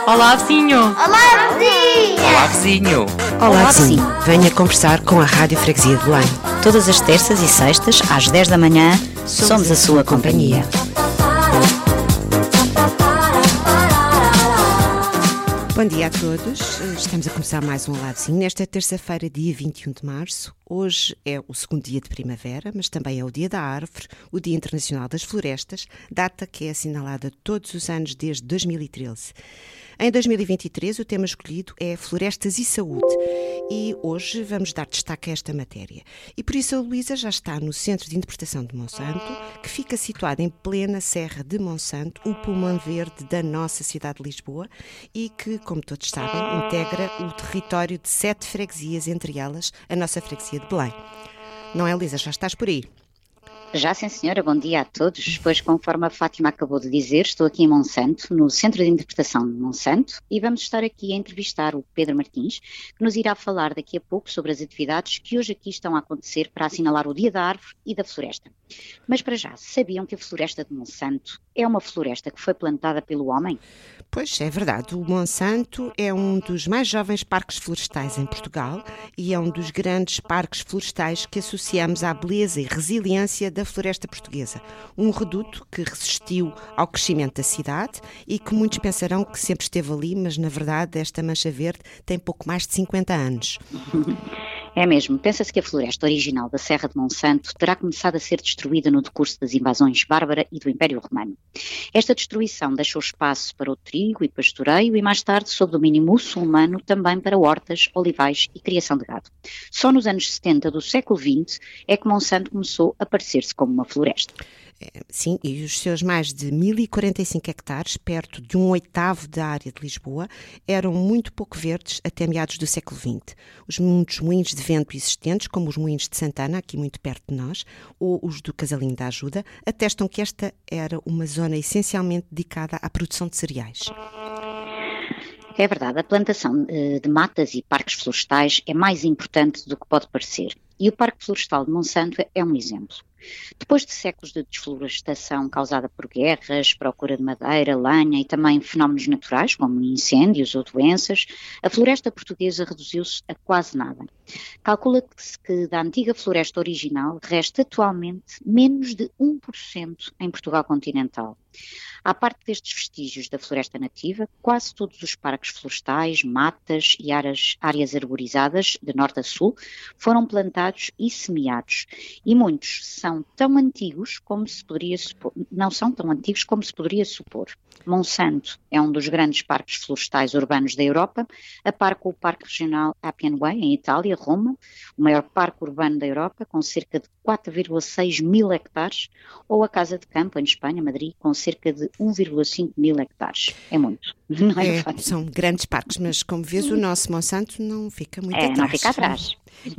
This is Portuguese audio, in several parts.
Olá, vizinho! Olá, vizinha! Olá, vizinho! Olá, vizinho. Venha conversar com a Rádio Freguesia de Belém. Todas as terças e sextas, às 10 da manhã, somos a sua companhia. Bom dia a todos. Estamos a começar mais um Olá, vizinho. Nesta terça-feira, dia 21 de março. Hoje é o segundo dia de primavera, mas também é o Dia da Árvore, o Dia Internacional das Florestas, data que é assinalada todos os anos desde 2013. Em 2023, o tema escolhido é Florestas e Saúde e hoje vamos dar destaque a esta matéria. E por isso a Luísa já está no Centro de Interpretação de Monsanto, que fica situado em plena Serra de Monsanto, o pulmão verde da nossa cidade de Lisboa e que, como todos sabem, integra o território de 7 freguesias, entre elas a nossa freguesia de Belém. Não é, Luísa? Já estás por aí? Já sim, senhora, bom dia a todos. Pois, conforme a Fátima acabou de dizer, estou aqui em Monsanto, no Centro de Interpretação de Monsanto, e vamos estar aqui a entrevistar o Pedro Martins, que nos irá falar daqui a pouco sobre as atividades que hoje aqui estão a acontecer para assinalar o Dia da Árvore e da Floresta. Mas para já, sabiam que a Floresta de Monsanto é uma floresta que foi plantada pelo homem? Pois, é verdade. O Monsanto é um dos mais jovens parques florestais em Portugal e é um dos grandes parques florestais que associamos à beleza e resiliência da floresta portuguesa. Um reduto que resistiu ao crescimento da cidade e que muitos pensarão que sempre esteve ali, mas na verdade esta mancha verde tem pouco mais de 50 anos. É mesmo, pensa-se que a floresta original da Serra de Monsanto terá começado a ser destruída no decurso das invasões bárbara e do Império Romano. Esta destruição deixou espaço para o trigo e pastoreio e mais tarde, sob domínio muçulmano, também para hortas, olivais e criação de gado. Só nos anos 70 do século XX é que Monsanto começou a parecer-se como uma floresta. Sim, e os seus mais de 1045 hectares, perto de 1/8 da área de Lisboa, eram muito pouco verdes até meados do século XX. Muitos moinhos de vento existentes, como os moinhos de Santana, aqui muito perto de nós, ou os do Casalinho da Ajuda, atestam que esta era uma zona essencialmente dedicada à produção de cereais. É verdade, a plantação de matas e parques florestais é mais importante do que pode parecer. E o Parque Florestal de Monsanto é um exemplo. Depois de séculos de desflorestação causada por guerras, procura de madeira, lenha e também fenómenos naturais, como incêndios ou doenças, a floresta portuguesa reduziu-se a quase nada. Calcula-se que da antiga floresta original resta atualmente menos de 1% em Portugal continental. À parte destes vestígios da floresta nativa, quase todos os parques florestais, matas e áreas arborizadas, de norte a sul, foram plantados e semeados. E muitos são tão antigos como se poderia supor, não são tão antigos como se poderia supor. Monsanto é um dos grandes parques florestais urbanos da Europa, a par com o Parque Regional Appian Way, em Itália, Roma, o maior parque urbano da Europa, com cerca de 4,6 mil hectares, ou a Casa de Campo, em Espanha, Madrid, com cerca de 1,5 mil hectares. É muito. Não é fácil. São grandes parques, mas como vês, o nosso Monsanto não fica muito atrás. Não fica atrás.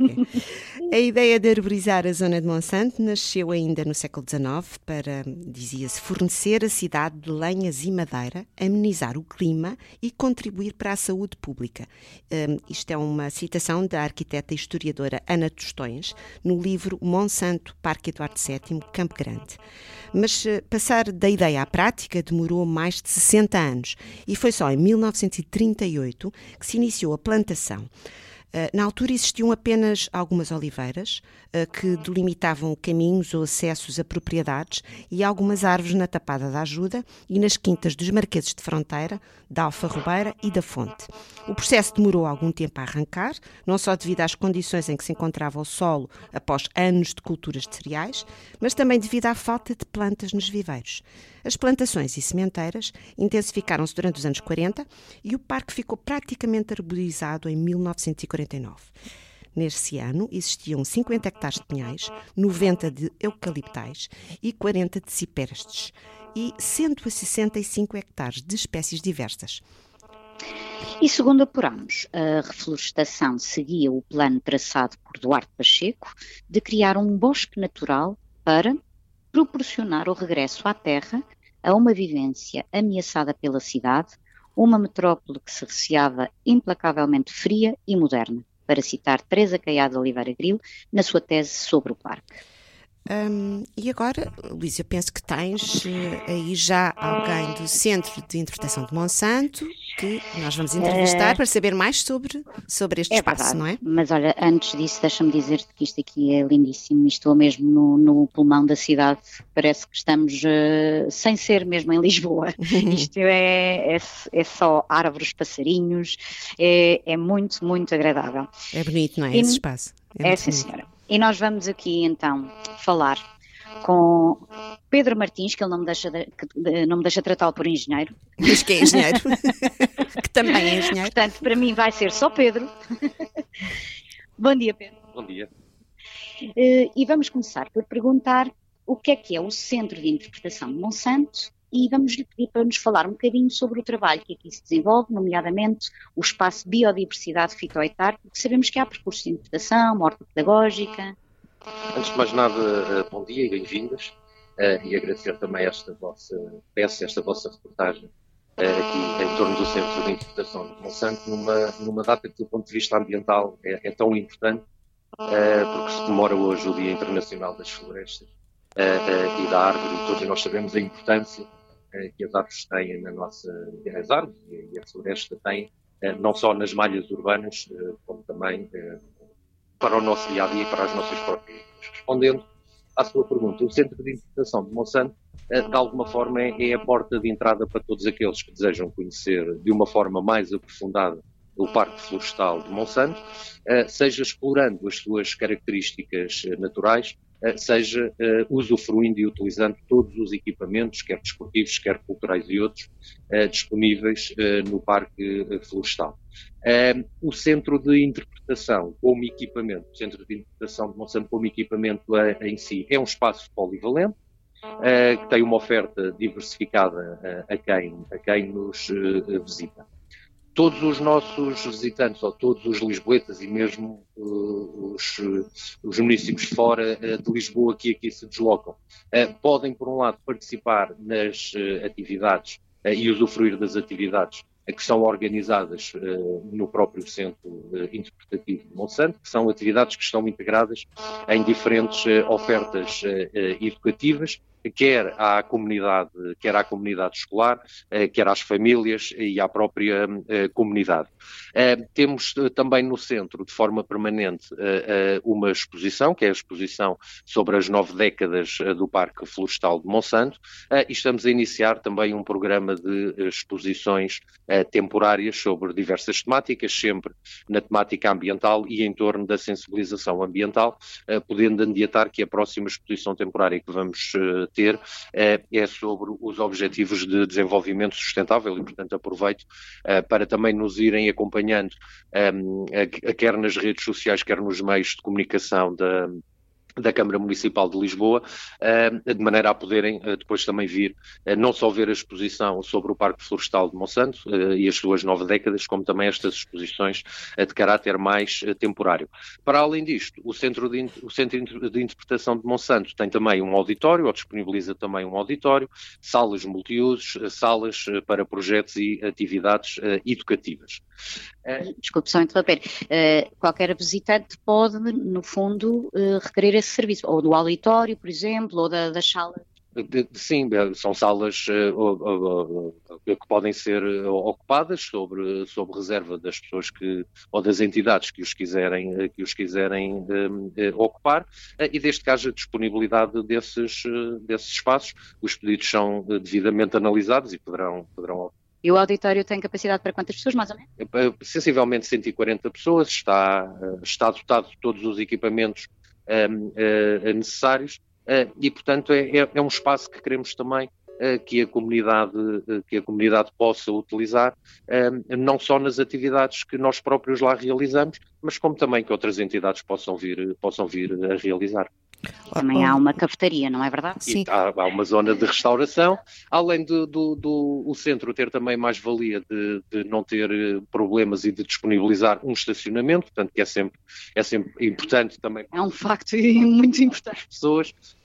A ideia de arborizar a zona de Monsanto nasceu ainda no século XIX para, dizia-se, fornecer a cidade de lenhas e madeira, amenizar o clima e contribuir para a saúde pública. Isto é uma citação da arquiteta e historiadora Ana Tostões, no livro Monsanto, Parque Eduardo VII, Campo Grande. Mas passar da ideia à prática demorou mais de 60 anos e foi só em 1938 que se iniciou a plantação. Na altura existiam apenas algumas oliveiras que delimitavam caminhos ou acessos a propriedades e algumas árvores na Tapada da Ajuda e nas quintas dos Marqueses de Fronteira, da Alfarrobeira e da Fonte. O processo demorou algum tempo a arrancar, não só devido às condições em que se encontrava o solo após anos de culturas de cereais, mas também devido à falta de plantas nos viveiros. As plantações e sementeiras intensificaram-se durante os anos 40 e o parque ficou praticamente arborizado em 1949. Nesse ano existiam 50 hectares de pinhais, 90 de eucaliptais e 40 de ciprestes e 165 hectares de espécies diversas. E segundo apuramos, a reflorestação seguia o plano traçado por Duarte Pacheco de criar um bosque natural para proporcionar o regresso à terra a uma vivência ameaçada pela cidade, uma metrópole que se receava implacavelmente fria e moderna, para citar Teresa Caiado de Oliveira Grilo na sua tese sobre o parque. E agora, Luís, eu penso que tens aí já alguém do Centro de Interpretação de Monsanto que nós vamos entrevistar para saber mais sobre este espaço, verdade, não é? Mas olha, antes disso, deixa-me dizer-te que isto aqui é lindíssimo. Estou mesmo no pulmão da cidade. Parece que estamos, sem ser mesmo em Lisboa. Isto é só árvores, passarinhos. É muito, muito agradável. É bonito, não é? Esse espaço. Sim, senhora. E nós vamos aqui então falar com Pedro Martins, que ele não me deixa tratá-lo por engenheiro. Mas que é engenheiro. Que também é engenheiro. Portanto, para mim vai ser só Pedro. Bom dia, Pedro. Bom dia. E vamos começar por perguntar o que é o Centro de Interpretação de Monsanto, e vamos-lhe pedir para nos falar um bocadinho sobre o trabalho que aqui se desenvolve, nomeadamente o espaço Biodiversidade Fitoetárica, porque sabemos que há percursos de interpretação, horta pedagógica. Antes de mais nada, bom dia e bem-vindas, e agradecer também esta vossa peça, esta vossa reportagem aqui em torno do Centro de Interpretação de Monsanto, numa data que do ponto de vista ambiental é tão importante, porque se comemora hoje o Dia Internacional das Florestas e da Árvore, e todos nós sabemos a importância que as árvores têm as árvores e a floresta têm, não só nas malhas urbanas, como também para o nosso dia-a-dia e para as nossas próprias vidas. Respondendo à sua pergunta, o Centro de Interpretação de Monsanto, de alguma forma, é a porta de entrada para todos aqueles que desejam conhecer de uma forma mais aprofundada o Parque Florestal de Monsanto, seja explorando as suas características naturais, seja usufruindo e utilizando todos os equipamentos, quer desportivos, quer culturais e outros, disponíveis no Parque Florestal. O Centro de Interpretação como equipamento, o Centro de Interpretação de Monsanto como equipamento em si, é um espaço polivalente, que tem uma oferta diversificada a quem nos visita. Todos os nossos visitantes, ou todos os lisboetas e mesmo os municípios fora de Lisboa que aqui se deslocam, podem, por um lado, participar nas atividades e usufruir das atividades que são organizadas no próprio Centro Interpretativo de Monsanto, que são atividades que estão integradas em diferentes ofertas educativas, quer à comunidade escolar, quer às famílias e à própria comunidade. Temos também no centro, de forma permanente, uma exposição, que é a exposição sobre as 9 décadas do Parque Florestal de Monsanto, e estamos a iniciar também um programa de exposições temporárias sobre diversas temáticas, sempre na temática ambiental e em torno da sensibilização ambiental, podendo adiantar que a próxima exposição temporária que vamos ter é sobre os Objetivos de Desenvolvimento Sustentável e, portanto, aproveito para também nos irem acompanhando, quer nas redes sociais, quer nos meios de comunicação da Câmara Municipal de Lisboa, de maneira a poderem depois também vir, não só ver a exposição sobre o Parque Florestal de Monsanto e as suas 9 décadas, como também estas exposições de caráter mais temporário. Para além disto, o Centro de Interpretação de Monsanto tem também um auditório, ou disponibiliza também um auditório, salas multiusos, salas para projetos e atividades educativas. Desculpe só interromper. Qualquer visitante pode, no fundo, requerer esse serviço, ou do auditório, por exemplo, ou das salas. Sim, são salas que podem ser ocupadas sob reserva das pessoas ou das entidades que os quiserem ocupar, e desde que haja disponibilidade desses espaços, os pedidos são devidamente analisados e poderão ocupar. E o auditório tem capacidade para quantas pessoas, mais ou menos? Sensivelmente 140 pessoas, está dotado de todos os equipamentos necessários, e, portanto, é um espaço que queremos também que a comunidade possa utilizar, não só nas atividades que nós próprios lá realizamos, mas como também que outras entidades possam vir a realizar. Também há uma cafetaria, não é verdade? Sim. Há uma zona de restauração, além do centro ter também mais valia de não ter problemas e de disponibilizar um estacionamento, portanto que é sempre importante também. É um facto muito importante. Pessoas.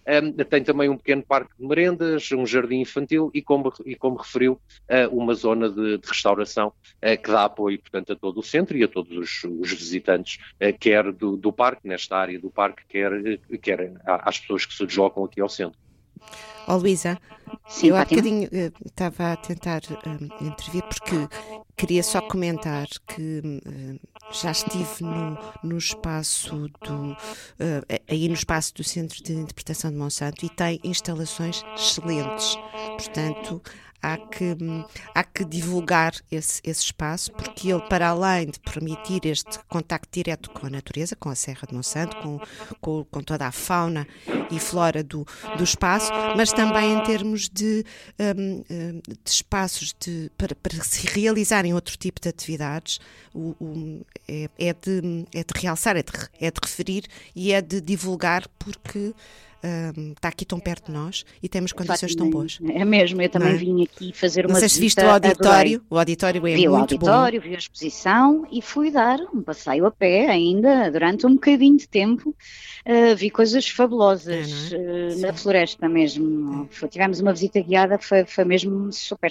Tem também um pequeno parque de merendas, um jardim infantil e, como referiu, uma zona de restauração que dá apoio, portanto, a todo o centro e a todos os visitantes, quer do parque, nesta área do parque, quer às pessoas que se deslocam aqui ao centro. Luísa, sim, eu há Fátima? bocadinho estava a tentar intervir porque queria só comentar que já estive no espaço aí no espaço do Centro de Interpretação de Monsanto e tem instalações excelentes, portanto há que divulgar esse espaço, porque ele, para além de permitir este contacto direto com a natureza, com a Serra de Monsanto, com toda a fauna e flora do espaço, mas também em termos de espaços para se realizarem outro tipo de atividades, é de realçar, é de referir e é de divulgar, porque está aqui tão perto de nós e temos condições tão boas. É mesmo, eu também vim aqui fazer uma visita. Não sei se viste o auditório, o auditório é vi muito bom. Vi o auditório, vi a exposição e fui dar um passeio a pé ainda durante um bocadinho de tempo. Vi coisas fabulosas na floresta mesmo. Tivemos uma visita guiada, foi mesmo super.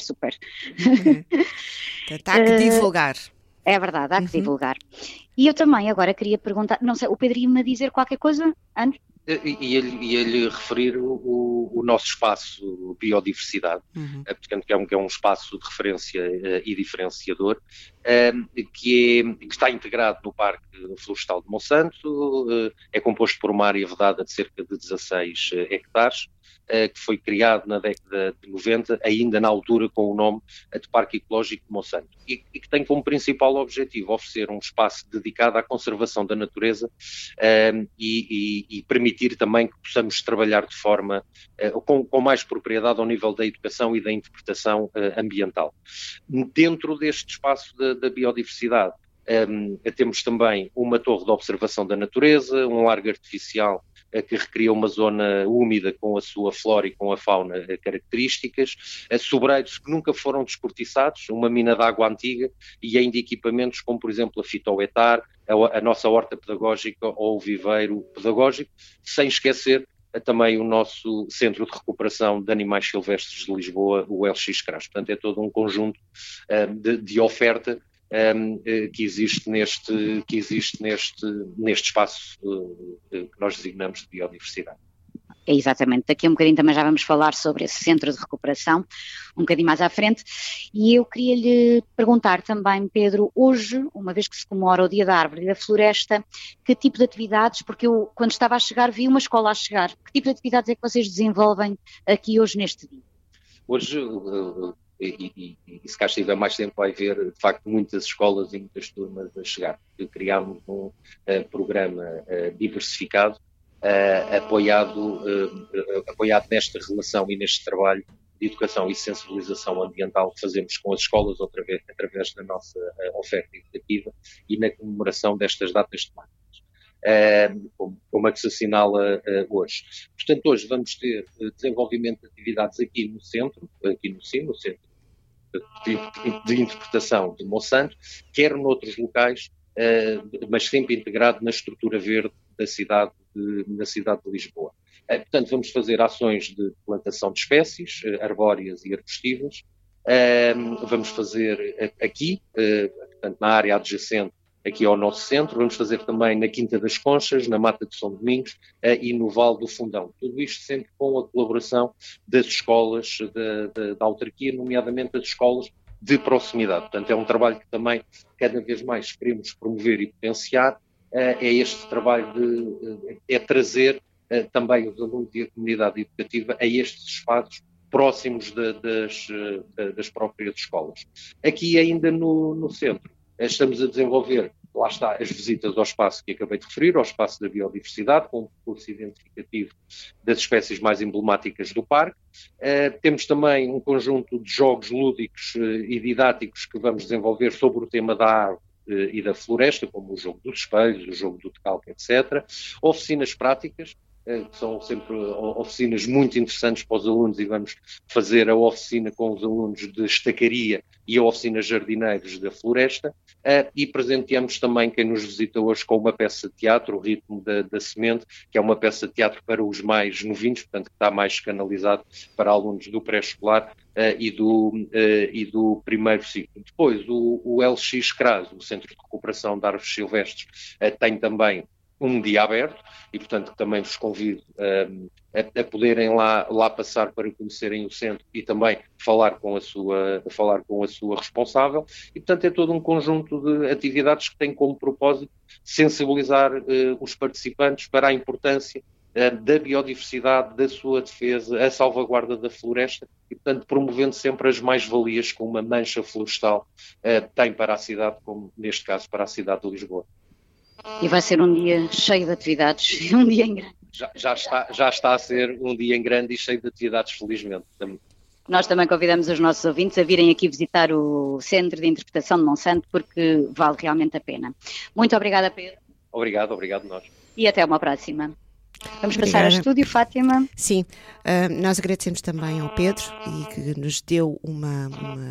Há que divulgar. É verdade, há que divulgar. E eu também agora queria perguntar, não sei, o Pedro ia-me dizer qualquer coisa antes? E ele referir o nosso espaço biodiversidade, portanto, que é um espaço de referência e diferenciador, que está integrado no Parque Florestal de Monsanto, é composto por uma área vedada de cerca de 16 hectares, que foi criado na década de 90, ainda na altura com o nome de Parque Ecológico de Monsanto, e que tem como principal objetivo oferecer um espaço dedicado à conservação da natureza e permitir também que possamos trabalhar de forma com mais propriedade ao nível da educação e da interpretação ambiental. Dentro deste espaço da biodiversidade, temos também uma torre de observação da natureza, um largo artificial que recria uma zona úmida com a sua flora e com a fauna características, sobreiros que nunca foram descortiçados, uma mina de água antiga e ainda equipamentos como, por exemplo, a fitoetar, a nossa horta pedagógica ou o viveiro pedagógico, sem esquecer também o nosso Centro de Recuperação de Animais Silvestres de Lisboa, o LX-CRAS. Portanto, é todo um conjunto de oferta que existe neste espaço que nós designamos de biodiversidade. É exatamente, daqui a um bocadinho também já vamos falar sobre esse centro de recuperação, um bocadinho mais à frente, e eu queria lhe perguntar também, Pedro, hoje, uma vez que se comemora o Dia da Árvore e da Floresta, que tipo de atividades, porque eu quando estava a chegar vi uma escola a chegar, que tipo de atividades é que vocês desenvolvem aqui hoje neste dia? Hoje, e se cá estiver mais tempo vai ver de facto muitas escolas e muitas turmas a chegar. Criámos um programa diversificado, apoiado nesta relação e neste trabalho de educação e sensibilização ambiental que fazemos com as escolas através da nossa oferta educativa e na comemoração destas datas temáticas, como é que se assinala hoje. Portanto, hoje vamos ter desenvolvimento de atividades aqui no centro, no Centro de Interpretação de Monsanto, quer noutros locais, mas sempre integrado na estrutura verde da cidade de Lisboa. Portanto, vamos fazer ações de plantação de espécies arbóreas e arbustivas. Vamos fazer aqui, portanto, na área adjacente, aqui ao nosso centro, vamos fazer também na Quinta das Conchas, na Mata de São Domingos e no Vale do Fundão. Tudo isto sempre com a colaboração das escolas da autarquia, nomeadamente das escolas de proximidade. Portanto, é um trabalho que também cada vez mais queremos promover e potenciar. É este trabalho de trazer também os alunos e a comunidade educativa a estes espaços próximos das próprias escolas. Aqui ainda no centro, estamos a desenvolver, lá está, as visitas ao espaço que acabei de referir, ao espaço da biodiversidade, com um percurso identificativo das espécies mais emblemáticas do parque. Temos também um conjunto de jogos lúdicos e didáticos que vamos desenvolver sobre o tema da árvore e da floresta, como o jogo dos espelhos, o jogo do decalque, etc. Oficinas práticas, que são sempre oficinas muito interessantes para os alunos, e vamos fazer a oficina com os alunos de estacaria e a oficina jardineiros da floresta, e presenteamos também quem nos visita hoje com uma peça de teatro, O Ritmo da Semente, que é uma peça de teatro para os mais novinhos, portanto que está mais canalizado para alunos do pré-escolar e do primeiro ciclo. Depois o LX CRAS, o Centro de Recuperação de Árvores Silvestres, tem também um dia aberto, e portanto também vos convido a poderem lá passar para conhecerem o centro e também falar com a sua responsável, e portanto é todo um conjunto de atividades que tem como propósito sensibilizar os participantes para a importância da biodiversidade, da sua defesa, a salvaguarda da floresta, e portanto promovendo sempre as mais-valias que uma mancha florestal tem para a cidade, como neste caso para a cidade de Lisboa. E vai ser um dia cheio de atividades, um dia em grande. Já está a ser um dia em grande e cheio de atividades, felizmente. Nós também convidamos os nossos ouvintes a virem aqui visitar o Centro de Interpretação de Monsanto, porque vale realmente a pena. Muito obrigada, Pedro. Obrigado nós. E até uma próxima. Vamos passar ao estúdio, Fátima. Sim, nós agradecemos também ao Pedro, e que nos deu uma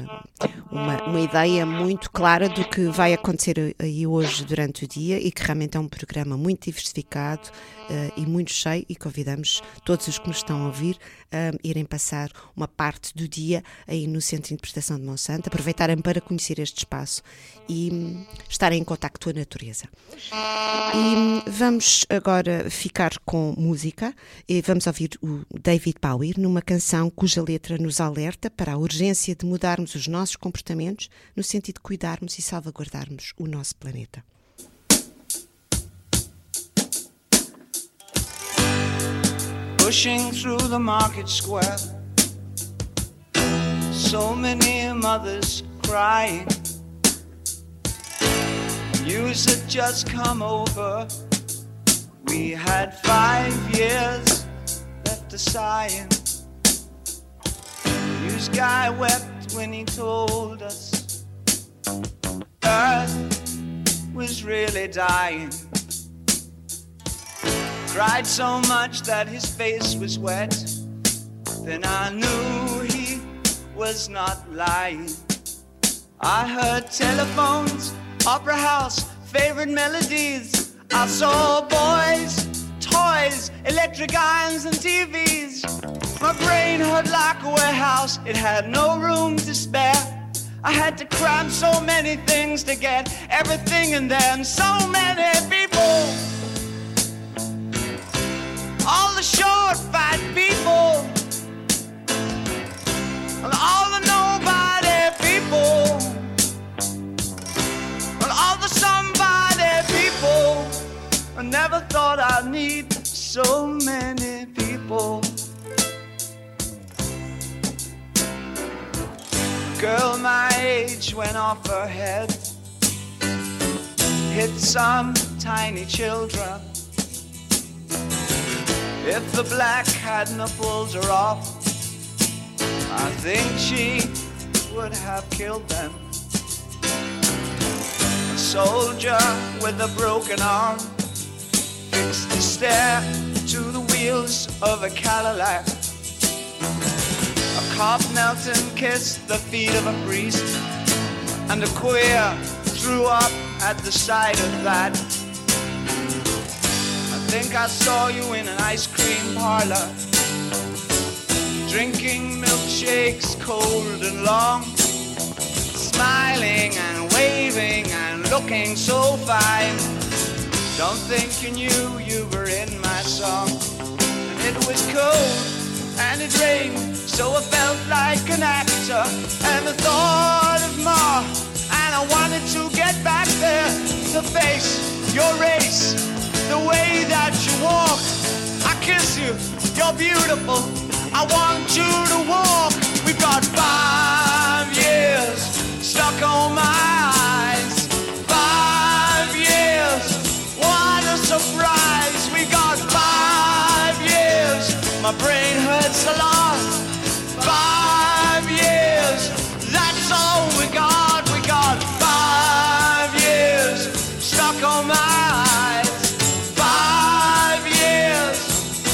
ideia muito clara do que vai acontecer aí hoje durante o dia, e que realmente é um programa muito diversificado e muito cheio, e convidamos todos os que nos estão a ouvir a irem passar uma parte do dia aí no Centro de Interpretação de Monsanto, aproveitarem para conhecer este espaço e estarem em contacto com a natureza. E vamos agora ficar com música, e vamos ouvir o David Bowie numa canção cuja letra nos alerta para a urgência de mudarmos os nossos comportamentos no sentido de cuidarmos e salvaguardarmos o nosso planeta. Pushing through the market square, so many mothers crying. News had just come over. We had 5 years left a sighing. News guy wept when he told us Earth was really dying. Cried so much that his face was wet. Then I knew he was not lying. I heard telephones, opera house, favorite melodies. I saw boys, toys, electric irons and TVs. My brain hurt like a warehouse, it had no room to spare. I had to cram so many things to get everything in them. So many people, all the short, fat people, and all the nobody people, and all the somebody people. I never thought I'd need so many people. A girl my age went off her head, hit some tiny children. If the black hadn't pulled her off, I think she would have killed them. A soldier with a broken arm fixed to stare to the wheels of a Cadillac. A cop knelt and kissed the feet of a priest, and a queer threw up at the sight of that. I think I saw you in an ice cream parlor, drinking milkshakes cold and long, smiling and waving and looking so fine. Don't think you knew you were in my song. And it was cold and it rained, so I felt like an actor. And the thought of Ma, and I wanted to get back there to face your race, the way that you walk. I kiss you, you're beautiful, I want you to walk. We've got 5 years stuck on my eyes. 5 years, what a surprise. We got 5 years, my brain hurts a lot. 5 years, that's all we got. We got 5 years stuck on my eyes. 5 years,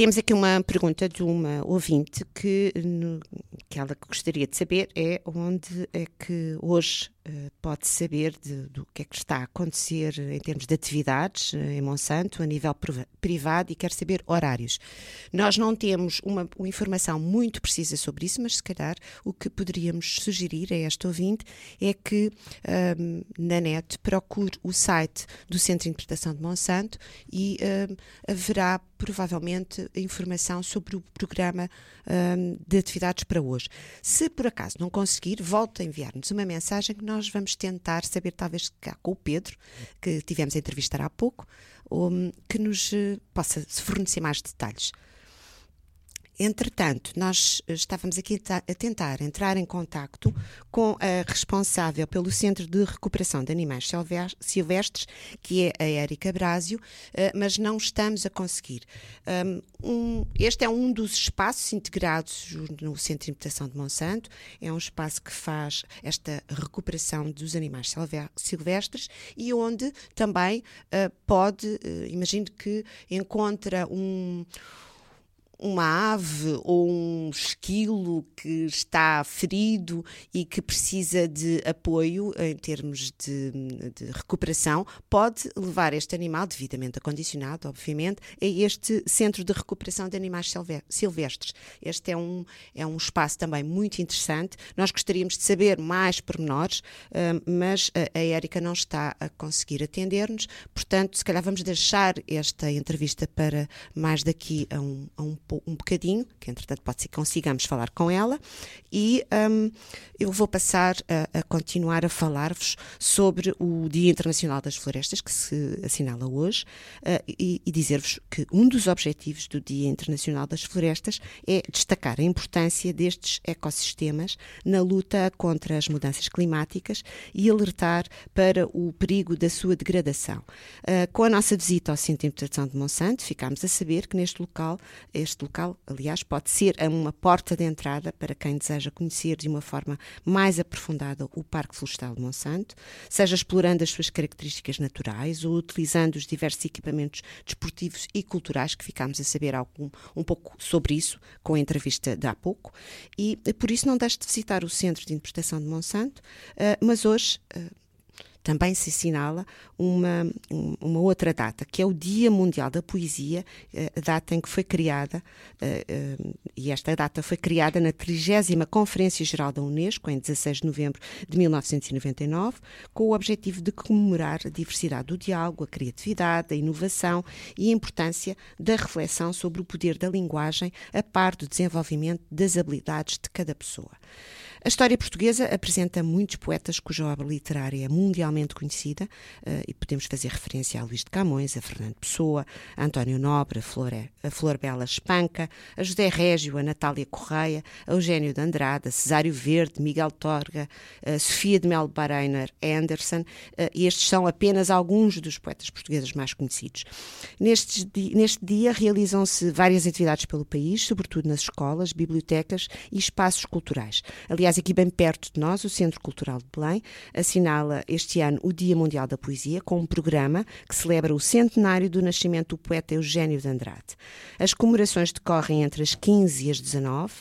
Temos aqui uma pergunta de uma ouvinte que ela gostaria de saber é onde é que hoje pode saber do que é que está a acontecer em termos de atividades em Monsanto a nível privado e quer saber horários. Nós não temos uma informação muito precisa sobre isso, mas se calhar o que poderíamos sugerir a esta ouvinte é que na net procure o site do Centro de Interpretação de Monsanto e haverá provavelmente informação sobre o programa de atividades para hoje. Se por acaso não conseguir, volte a enviar-nos uma mensagem que nós vamos tentar saber, talvez cá com o Pedro, que tivemos a entrevistar há pouco, que nos possa fornecer mais detalhes. Entretanto, nós estávamos aqui a tentar entrar em contacto com a responsável pelo Centro de Recuperação de Animais Silvestres, que é a Érica Brásio, mas não estamos a conseguir. Este é um dos espaços integrados no Centro de Interpretação de Monsanto, é um espaço que faz esta recuperação dos animais silvestres e onde também imagino que encontra uma ave ou um esquilo que está ferido e que precisa de apoio em termos de recuperação, pode levar este animal, devidamente acondicionado, obviamente, a este Centro de Recuperação de Animais Silvestres. Este é um espaço também muito interessante. Nós gostaríamos de saber mais pormenores, mas a Érica não está a conseguir atender-nos, portanto, se calhar vamos deixar esta entrevista para mais daqui a um bocadinho, que entretanto pode ser que consigamos falar com ela, e eu vou passar a continuar a falar-vos sobre o Dia Internacional das Florestas, que se assinala hoje, e dizer-vos que um dos objetivos do Dia Internacional das Florestas é destacar a importância destes ecossistemas na luta contra as mudanças climáticas e alertar para o perigo da sua degradação. Com a nossa visita ao Centro de Interpretação de Monsanto, ficámos a saber que este local, aliás, pode ser uma porta de entrada para quem deseja conhecer de uma forma mais aprofundada o Parque Florestal de Monsanto, seja explorando as suas características naturais ou utilizando os diversos equipamentos desportivos e culturais, que ficámos a saber um pouco sobre isso com a entrevista de há pouco, e por isso não deixe de visitar o Centro de Interpretação de Monsanto, mas hoje também se assinala uma outra data, que é o Dia Mundial da Poesia, a data em que foi criada, e esta data foi criada na 30ª Conferência Geral da Unesco, em 16 de novembro de 1999, com o objetivo de comemorar a diversidade do diálogo, a criatividade, a inovação e a importância da reflexão sobre o poder da linguagem a par do desenvolvimento das habilidades de cada pessoa. A história portuguesa apresenta muitos poetas cuja obra literária é mundialmente conhecida, e podemos fazer referência a Luís de Camões, a Fernando Pessoa, a António Nobre, a Flor Bela Espanca, a José Régio, a Natália Correia, a Eugênio de Andrade, a Cesário Verde, Miguel Torga, a Sofia de Melo Bareiner Anderson, e estes são apenas alguns dos poetas portugueses mais conhecidos. Neste dia realizam-se várias atividades pelo país, sobretudo nas escolas, bibliotecas e espaços culturais. Aliás, aqui bem perto de nós, o Centro Cultural de Belém assinala este ano o Dia Mundial da Poesia com um programa que celebra o centenário do nascimento do poeta Eugênio de Andrade. As comemorações decorrem entre as 15 e as 19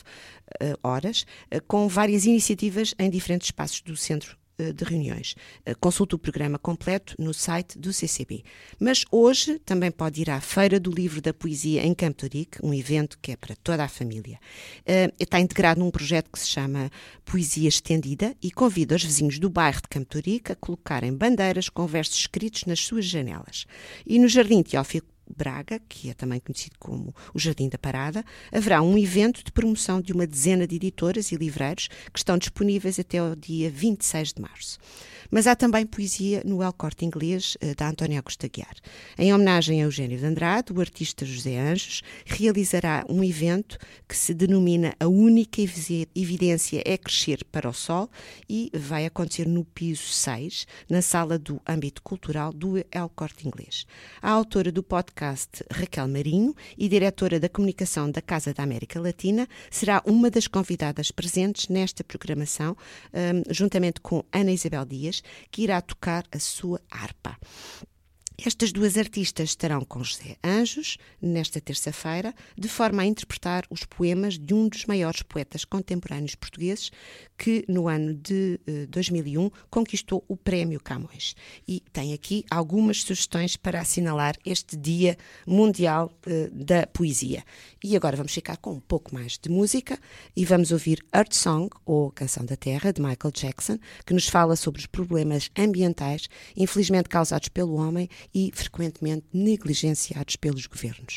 horas, com várias iniciativas em diferentes espaços do Centro de reuniões. Consulte o programa completo no site do CCB. Mas hoje também pode ir à Feira do Livro da Poesia em Campo de Ourique, um evento que é para toda a família. Está integrado num projeto que se chama Poesia Estendida e convida os vizinhos do bairro de Campo de Ourique a colocarem bandeiras com versos escritos nas suas janelas. E no Jardim Teófilo Braga, que é também conhecido como o Jardim da Parada, haverá um evento de promoção de uma dezena de editoras e livreiros que estão disponíveis até ao dia 26 de março. Mas há também poesia no El Corte Inglês, da Antónia Augusto Aguiar. Em homenagem a Eugênio de Andrade, o artista José Anjos realizará um evento que se denomina A Única Evidência é Crescer para o Sol e vai acontecer no piso 6, na sala do Âmbito Cultural do El Corte Inglês. A autora do podcast, Raquel Marinho, e diretora da comunicação da Casa da América Latina, será uma das convidadas presentes nesta programação, juntamente com Ana Isabel Dias, que irá tocar a sua harpa. Estas duas artistas estarão com José Anjos nesta terça-feira, de forma a interpretar os poemas de um dos maiores poetas contemporâneos portugueses que, no ano de 2001, conquistou o Prémio Camões. E tem aqui algumas sugestões para assinalar este Dia Mundial da Poesia. E agora vamos ficar com um pouco mais de música e vamos ouvir Earth Song, ou Canção da Terra, de Michael Jackson, que nos fala sobre os problemas ambientais, infelizmente causados pelo homem e frequentemente negligenciados pelos governos.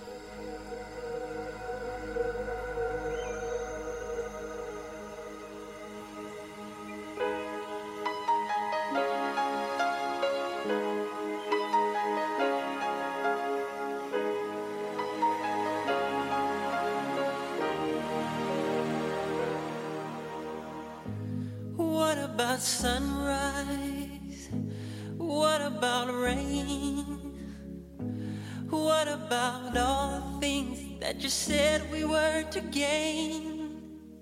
What about sunrise? What about rain? What about all the things that you said we were to gain?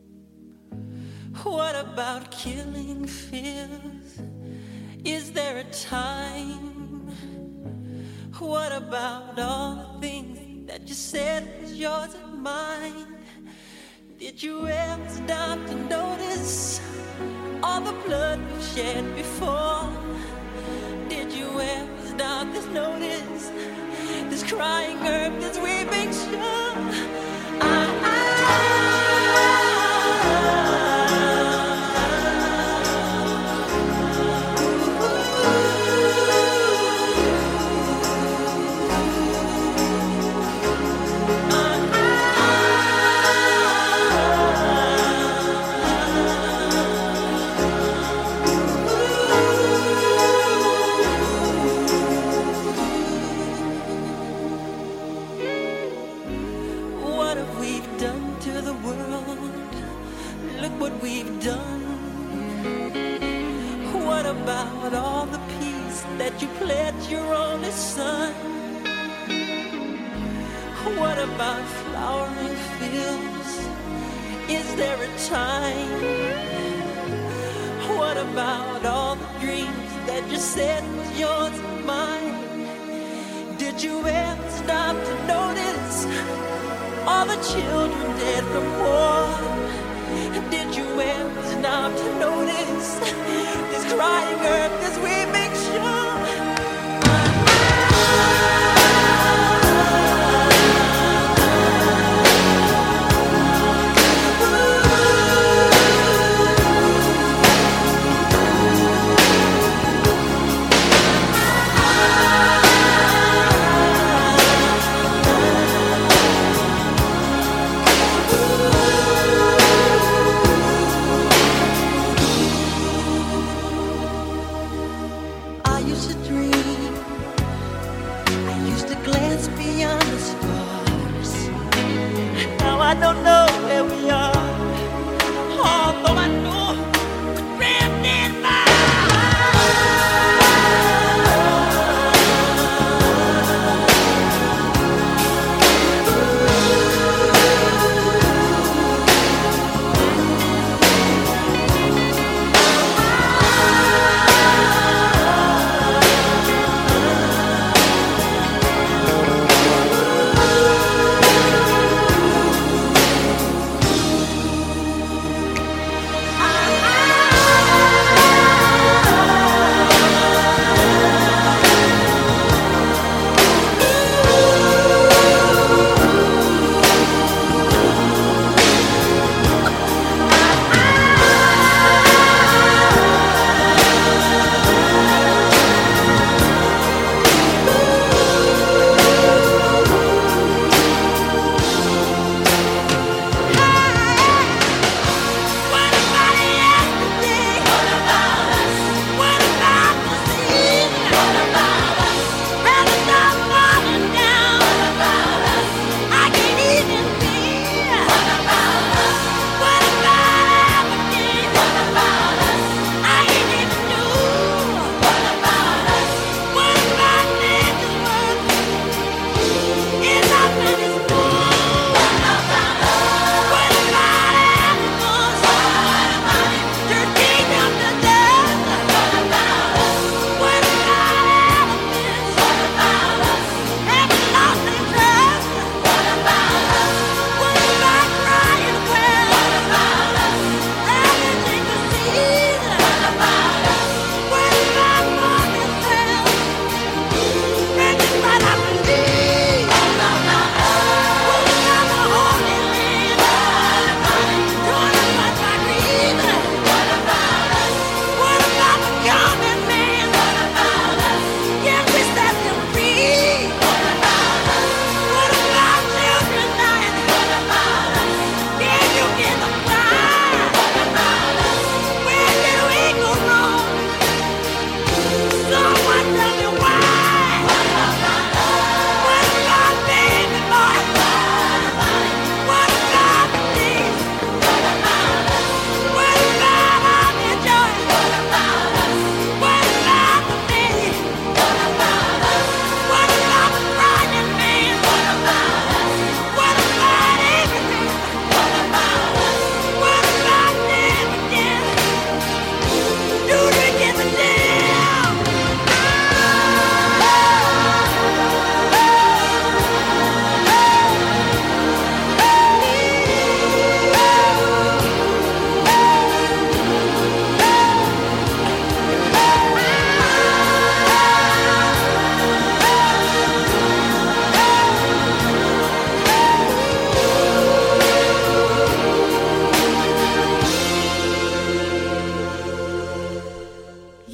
What about killing fears? Is there a time? What about all the things that you said was yours and mine? Did you ever stop to notice all the blood we've shed before? Did you ever stop to notice this crying earth, this weeping shore? That you pledged your only son. What about flowering fields? Is there a time? What about all the dreams that you said was yours and mine? Did you ever stop to notice all the children dead from war? Did you ever stop to notice this crying earth, this weeping shore?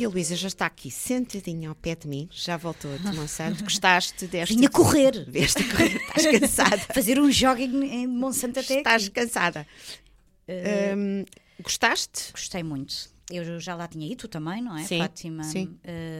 E a Luísa já está aqui sentadinha ao pé de mim, já voltou de Monsanto. Gostaste desta? Vinha correr. Desta correr. Estás cansada. Fazer um jogging em Monsanto até Estás aqui. cansada. Gostaste? Gostei muito. Eu já lá tinha ido, tu também, não é, Sim, Fátima? sim.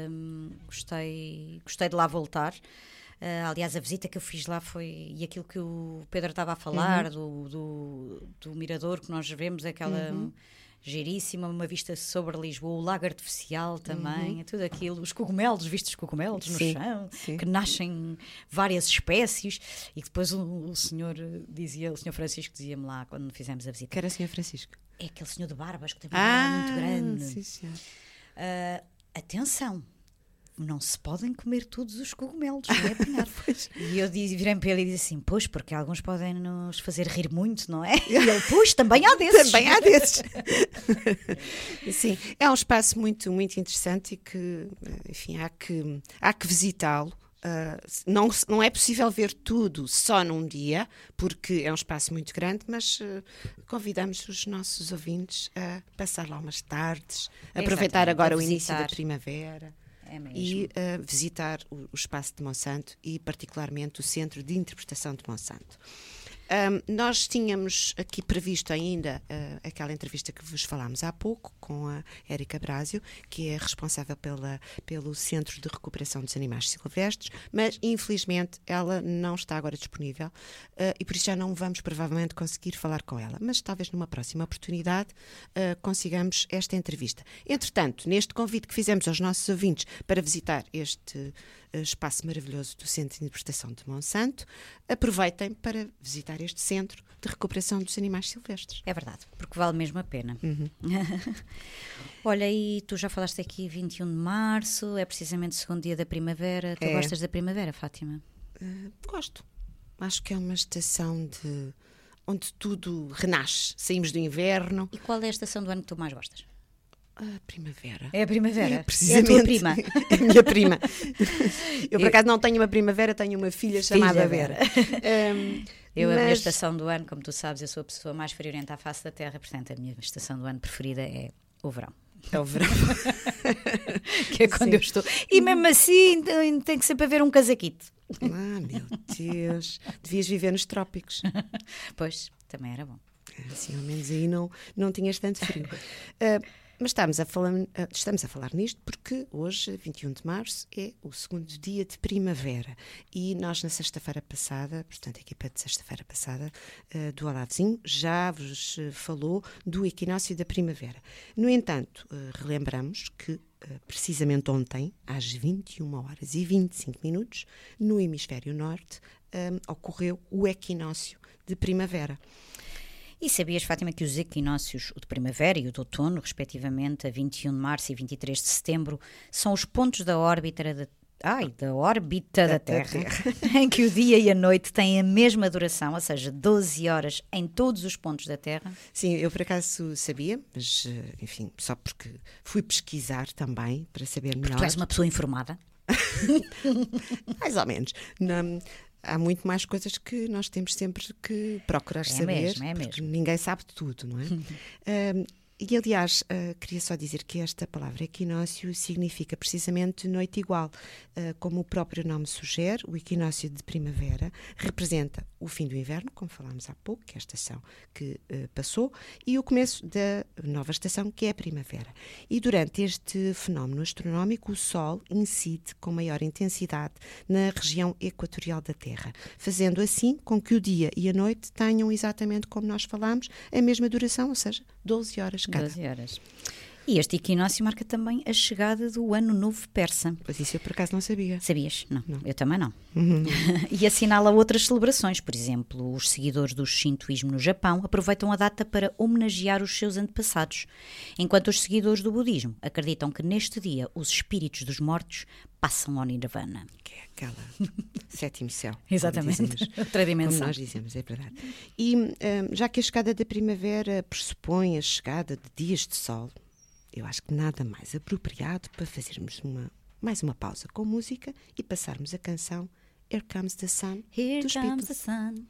Gostei de lá voltar. Aliás, a visita que eu fiz lá foi, e aquilo que o Pedro estava a falar, do mirador que nós vemos, aquela giríssima, uma vista sobre Lisboa, o lago artificial também, é tudo aquilo, os cogumelos, vistos cogumelos no Sim, chão, sim. que nascem várias espécies, e depois o senhor Francisco dizia-me lá, quando fizemos a visita, Que era o Sr. Francisco. é aquele senhor de barbas que tem uma barba muito grande. Sim, senhor. Atenção, não se podem comer todos os cogumelos, não é apanhar. E eu virei para ele e disse assim, pois, porque alguns podem nos fazer rir muito, não é? E ele, pois, também há desses. Também há desses. Sim, é um espaço muito, muito interessante e que, enfim, há que visitá-lo. Não é possível ver tudo só num dia, porque é um espaço muito grande, mas convidamos os nossos ouvintes a passar lá umas tardes, aproveitar agora o início da primavera. É mesmo. E visitar o espaço de Monsanto e particularmente o Centro de Interpretação de Monsanto. Nós tínhamos aqui previsto ainda aquela entrevista que vos falámos há pouco com a Érica Brásio, que é responsável pelo Centro de Recuperação dos Animais Silvestres, mas infelizmente ela não está agora disponível e por isso já não vamos provavelmente conseguir falar com ela, mas talvez numa próxima oportunidade consigamos esta entrevista. Entretanto, neste convite que fizemos aos nossos ouvintes para visitar este espaço maravilhoso do Centro de Interpretação de Monsanto, aproveitem para visitar este Centro de Recuperação dos Animais Silvestres. É verdade, porque vale mesmo a pena. Olha, e tu já falaste aqui 21 de março, é precisamente o segundo dia da primavera. Tu gostas da primavera, Fátima? Gosto. Acho que é uma estação onde tudo renasce. Saímos do inverno. E qual é a estação do ano que tu mais gostas? A primavera. É a primavera? Precisamente. É a tua prima? É a minha prima. Eu, por acaso, não tenho uma primavera, tenho uma filha chamada Vera. A minha estação do ano, como tu sabes, eu sou a pessoa mais friorenta à face da Terra, portanto, a minha estação do ano preferida é o verão. É o verão. Que é quando eu estou. E mesmo assim, tem que sempre haver um casaquito. Meu Deus. Devias viver nos trópicos. Pois, também era bom. Assim, ao menos aí não tinhas tanto frio. Mas estamos a falar nisto porque hoje, 21 de março, é o segundo dia de primavera. E nós, na sexta-feira passada, portanto, a equipa de sexta-feira passada do Olavezinho já vos falou do equinócio da primavera. No entanto, relembramos que precisamente ontem, às 21h25, no hemisfério norte, ocorreu o equinócio de primavera. E sabias, Fátima, que os equinócios, o de primavera e o de outono, respectivamente, a 21 de março e 23 de setembro, são os pontos da órbita da Terra, em que o dia e a noite têm a mesma duração, ou seja, 12 horas em todos os pontos da Terra? Sim, eu por acaso sabia, mas enfim, só porque fui pesquisar também para saber melhor. Porque tu és uma pessoa informada? Mais ou menos. Há muito mais coisas que nós temos sempre que procurar saber, porque ninguém sabe de tudo, não é? E, aliás, queria só dizer que esta palavra equinócio significa precisamente noite igual. Como o próprio nome sugere, o equinócio de primavera representa o fim do inverno, como falámos há pouco, que é a estação que passou, e o começo da nova estação, que é a primavera. E durante este fenómeno astronómico, o Sol incide com maior intensidade na região equatorial da Terra, fazendo assim com que o dia e a noite tenham exatamente como nós falámos, a mesma duração, ou seja, 12 horas cada. 12 horas. E este equinócio marca também a chegada do Ano Novo Persa. Pois isso eu por acaso não sabia. Sabias? Não. Eu também não. E assinala outras celebrações. Por exemplo, os seguidores do Shintoísmo no Japão aproveitam a data para homenagear os seus antepassados, enquanto os seguidores do Budismo acreditam que neste dia os espíritos dos mortos passam ao Nirvana. Que é aquela sétimo céu. Exatamente, outra dimensão. Como nós dizemos, é verdade. E já que a chegada da primavera pressupõe a chegada de dias de sol, eu acho que nada mais apropriado para fazermos mais uma pausa com música e passarmos a canção Here Comes the Sun dos Comes Beatles. the sun.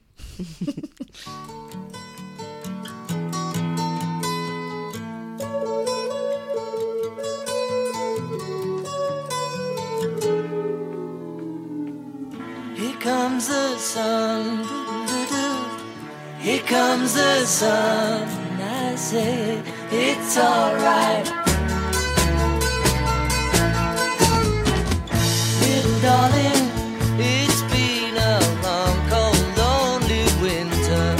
comes the sun, and I say it's alright. Little darling, it's been a long, cold, lonely winter.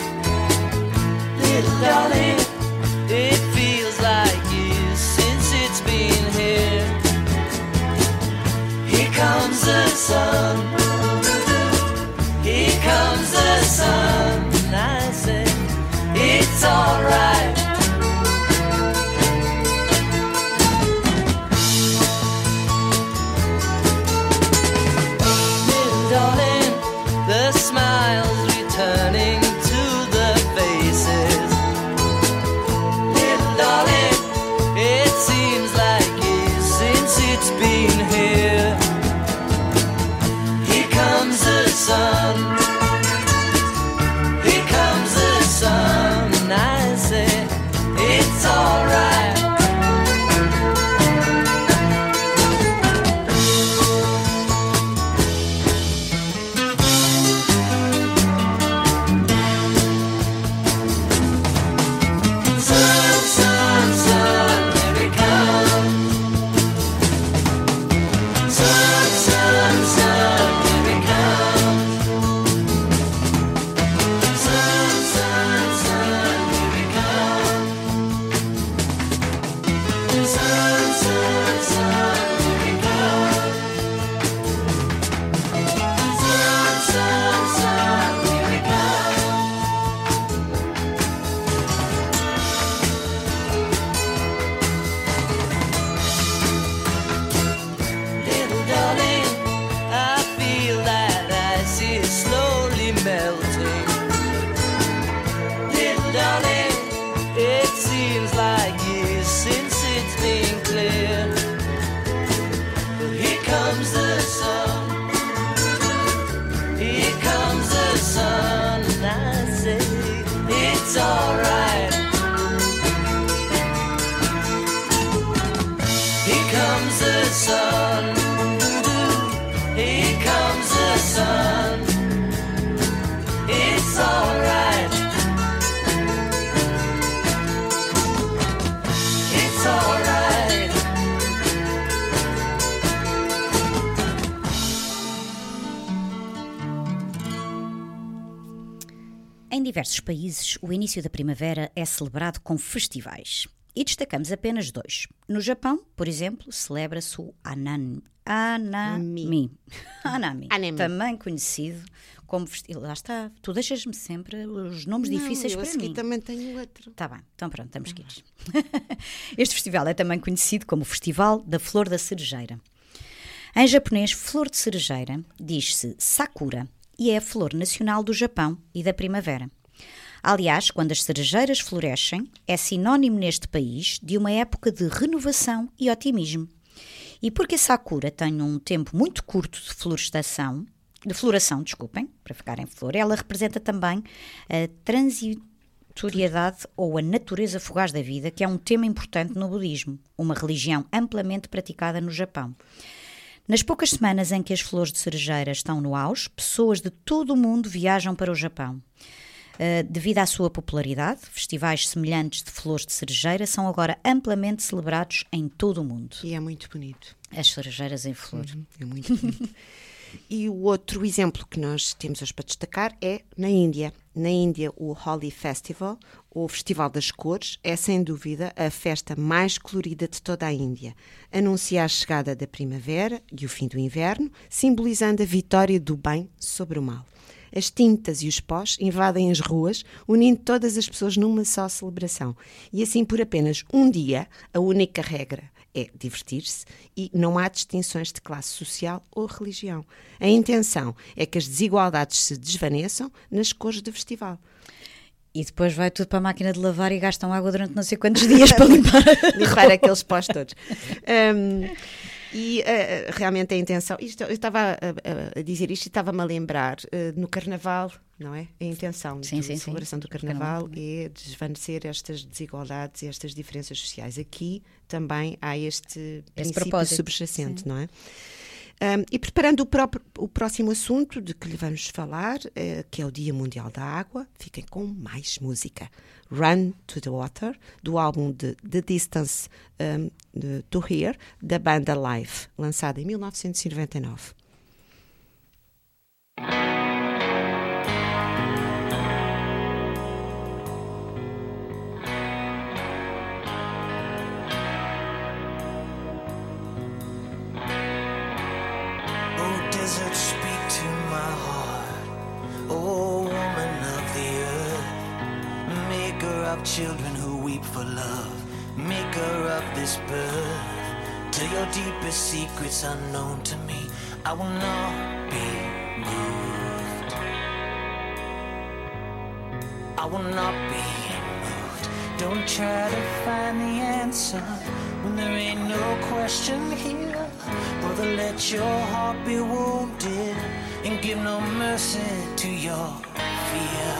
Little darling, it feels like years since it's been here. Here comes the sun. Here comes the sun, and I say it's alright. Little darling, the smiles returning to the faces. Little darling, it seems like years since it's been here. Here comes the sun. Here comes the sun, and I say it's alright. Sun, sun, sun, here it comes. Sun, sun, sun, here it comes. Sun, sun, sun, here it comes. Sun, sun, sun, here it comes. Sun, sun, sun, here it comes. Little darling, I feel that ice is slowly melting. Little darling, it seems like years since it's been clear. But here comes the sun. Here comes the sun, and I say it's alright. Here comes the sun. Here comes the sun. It's alright. It's alright. Em diversos países, o início da primavera é celebrado com festivais. E destacamos apenas dois. No Japão, por exemplo, celebra-se o Anami, também conhecido como festival. Lá está, tu deixas-me sempre os nomes difíceis para mim. Eu também tenho outro. Está bem, então pronto, estamos quites. Este festival é também conhecido como o Festival da Flor da Cerejeira. Em japonês, flor de cerejeira diz-se Sakura e é a flor nacional do Japão e da primavera. Aliás, quando as cerejeiras florescem, é sinónimo neste país de uma época de renovação e otimismo. E porque a Sakura tem um tempo muito curto de floração, para ficar em flor, ela representa também a transitoriedade ou a natureza fugaz da vida, que é um tema importante no budismo, uma religião amplamente praticada no Japão. Nas poucas semanas em que as flores de cerejeira estão no auge, pessoas de todo o mundo viajam para o Japão. Devido à sua popularidade, festivais semelhantes de flores de cerejeira são agora amplamente celebrados em todo o mundo. E é muito bonito. As cerejeiras em flor. É muito bonito. E o outro exemplo que nós temos hoje para destacar é na Índia. Na Índia, o Holi Festival, o Festival das Cores, é sem dúvida a festa mais colorida de toda a Índia. Anuncia a chegada da primavera e o fim do inverno, simbolizando a vitória do bem sobre o mal. As tintas e os pós invadem as ruas, unindo todas as pessoas numa só celebração. E assim, por apenas um dia, a única regra é divertir-se e não há distinções de classe social ou religião. A intenção é que as desigualdades se desvaneçam nas cores do festival. E depois vai tudo para a máquina de lavar e gastam água durante não sei quantos dias para limpar aqueles pós todos. E realmente a intenção, eu estava a dizer isto e estava-me a lembrar, no Carnaval, não é? A intenção da celebração do Carnaval é desvanecer estas desigualdades e estas diferenças sociais. Aqui também há este princípio subjacente, não é? E preparando o próximo assunto de que lhe vamos falar, que é o Dia Mundial da Água, fiquem com mais música. Run to the Water, do álbum de The Distance to Here, da banda Live, lançada em 1999. Desert, speak to my heart, oh woman of the earth, maker of children who weep for love, maker of this birth. Till your deepest secrets unknown to me, I will not be moved. I will not be moved. Don't try to find the answer when there ain't no question here. Brother, let your heart be wounded and give no mercy to your fear.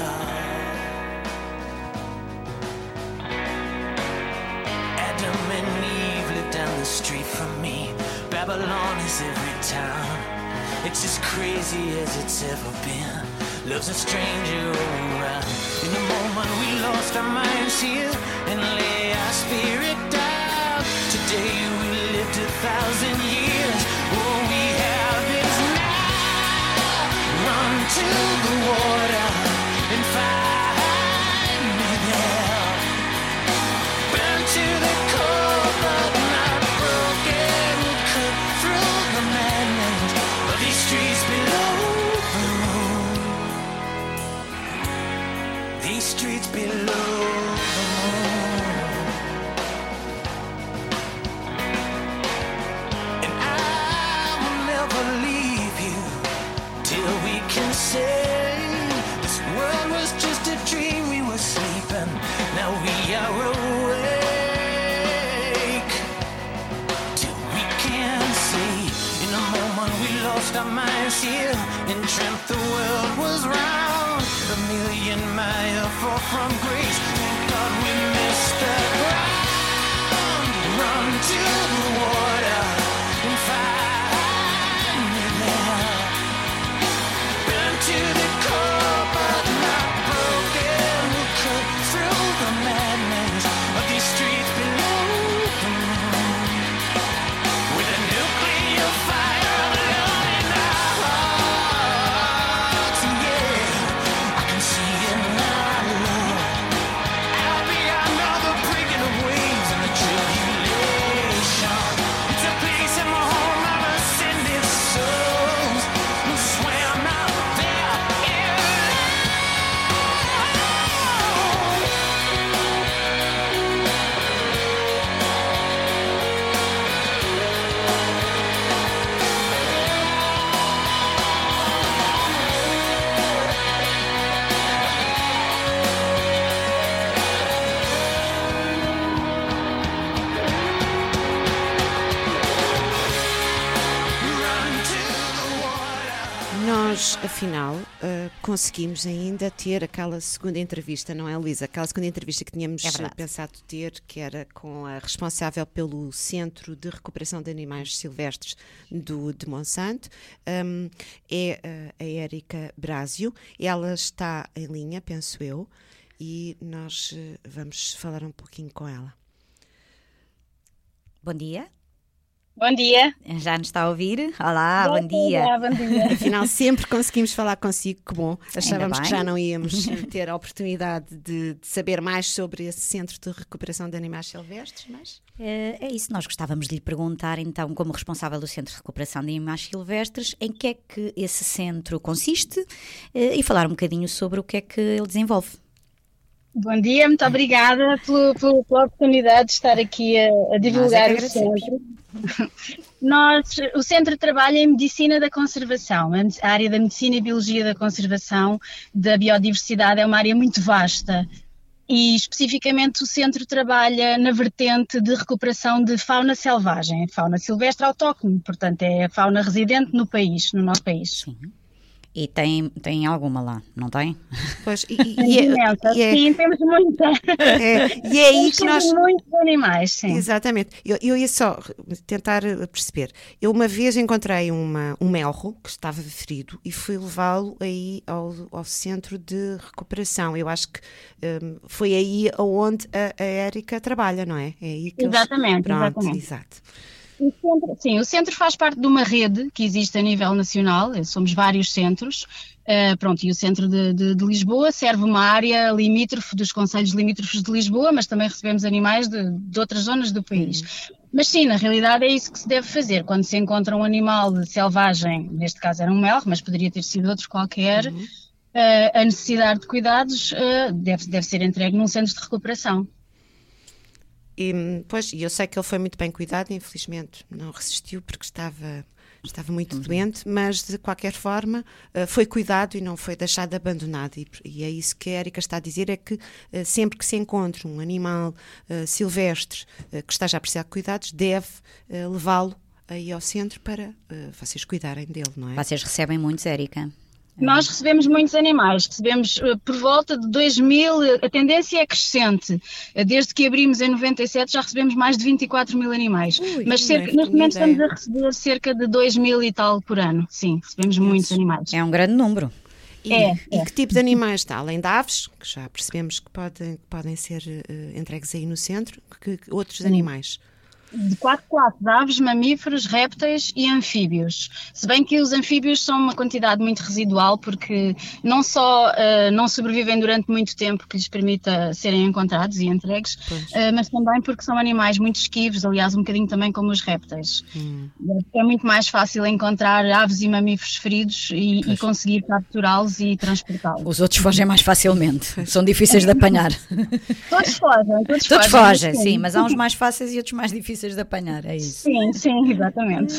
Adam and Eve lived down the street from me. Babylon is every town. It's as crazy as it's ever been. Love's a stranger all around. In the moment we lost our minds here and lay our spirit down. Today we lived 1,000 years. All we have is now. Run to the water and find me there. Burn to the core but not broken. Cut through the madness of these streets below the moon. These streets below the moon. Say this world was just a dream, we were sleeping, now we are awake. Till we can see, in a moment we lost our minds here and dreamt the world was round. 1,000,000 miles far from grace, thank God we missed the ground. Run to the water and find me there. To the core but not broken. We'll cut through the madness of these streets below the moon. With a nuclear fire of love in our hearts. Yeah, I can see it now, Lord. Out beyond all the breaking of waves and the tribulation. It's a place in my home of ascended souls who swam out there. Nós, afinal, conseguimos ainda ter aquela segunda entrevista, não é, Luísa? Aquela segunda entrevista que tínhamos pensado ter, que era com a responsável pelo Centro de Recuperação de Animais Silvestres de Monsanto, é a Érica Brásio. Ela está em linha, penso eu, e nós vamos falar um pouquinho com ela. Bom dia. Bom dia. Já nos está a ouvir? Olá, bom dia. Bom dia. Afinal, sempre conseguimos falar consigo, que bom. Achávamos que já não íamos ter a oportunidade de saber mais sobre esse Centro de Recuperação de Animais Silvestres, mas... É isso, nós gostávamos de lhe perguntar, então, como responsável do Centro de Recuperação de Animais Silvestres, em que é que esse centro consiste e falar um bocadinho sobre o que é que ele desenvolve. Bom dia, muito obrigada pela oportunidade de estar aqui a divulgar o centro. O centro trabalha em medicina da conservação. A área da medicina e biologia da conservação da biodiversidade é uma área muito vasta e especificamente o centro trabalha na vertente de recuperação de fauna selvagem, fauna silvestre autóctone, portanto é a fauna residente no país, no nosso país. Sim. E tem alguma lá, não tem? Pois, Sim, temos muita. E é aí que temos muitos animais, sim. Exatamente. Eu ia só tentar perceber. Eu uma vez encontrei um melro que estava ferido e fui levá-lo aí ao centro de recuperação. Eu acho que foi aí onde a Érica trabalha, não é? É aí que exatamente, Pronto, exatamente. Exato. O centro faz parte de uma rede que existe a nível nacional, somos vários centros, e o centro de Lisboa serve uma área limítrofe dos concelhos limítrofes de Lisboa, mas também recebemos animais de outras zonas do país. Mas sim, na realidade é isso que se deve fazer, quando se encontra um animal selvagem, neste caso era um melro, mas poderia ter sido outro qualquer, a necessidade de cuidados deve ser entregue num centro de recuperação. E eu sei que ele foi muito bem cuidado, infelizmente não resistiu porque estava muito doente, mas de qualquer forma foi cuidado e não foi deixado abandonado. E é isso que a Érica está a dizer, é que sempre que se encontra um animal silvestre que esteja a precisar de cuidados, deve levá-lo aí ao centro para vocês cuidarem dele, não é? Vocês recebem muitos, Érica? Nós recebemos muitos animais, recebemos por volta de 2.000, a tendência é crescente. Desde que abrimos em 97 já recebemos mais de 24.000 animais. Mas neste momento estamos a receber cerca de 2.000 e tal por ano. Sim, recebemos muitos animais. É um grande número. E que tipo de animais está? Além de aves, que já percebemos que podem ser entregues aí no centro, que outros animais? De 4 classes, aves, mamíferos, répteis e anfíbios. Se bem que os anfíbios são uma quantidade muito residual, porque não só não sobrevivem durante muito tempo que lhes permita serem encontrados e entregues, mas também porque são animais muito esquivos, aliás um bocadinho também como os répteis. É muito mais fácil encontrar aves e mamíferos feridos e conseguir capturá-los e transportá-los. Os outros fogem mais facilmente, são difíceis de apanhar. Todos fogem. Todos fogem, sim, mas há uns mais fáceis e outros mais difíceis de apanhar, é isso. Sim, exatamente.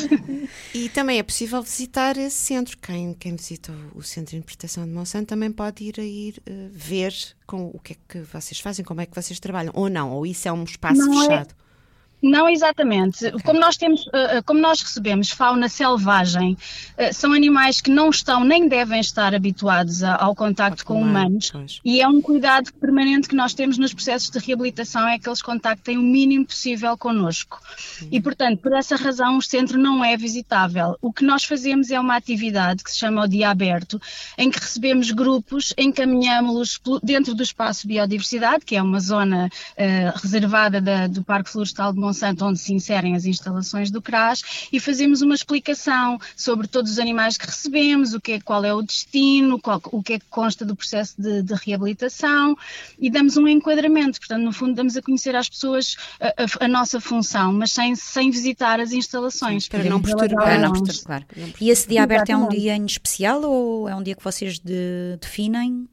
E também é possível visitar esse centro. Quem visita o Centro de Interpretação de Monsanto também pode ir ver o que é que vocês fazem, como é que vocês trabalham, ou não, ou isso é um espaço fechado. Não exatamente. Okay. Como nós recebemos fauna selvagem, são animais que não estão nem devem estar habituados ao contacto com humanos, e é um cuidado permanente que nós temos nos processos de reabilitação, é que eles contactem o mínimo possível connosco. E, portanto, por essa razão o centro não é visitável. O que nós fazemos é uma atividade que se chama o Dia Aberto, em que recebemos grupos, encaminhamos-los dentro do espaço Biodiversidade, que é uma zona reservada do Parque Florestal de Monsanto, onde se inserem as instalações do CRAS, e fazemos uma explicação sobre todos os animais que recebemos, qual é o destino, o que é que consta do processo de reabilitação, e damos um enquadramento. Portanto, no fundo, damos a conhecer às pessoas a nossa função, mas sem visitar as instalações. Para não perturbar. Claro. E esse Dia Aberto é um dia em especial ou é um dia que vocês definem?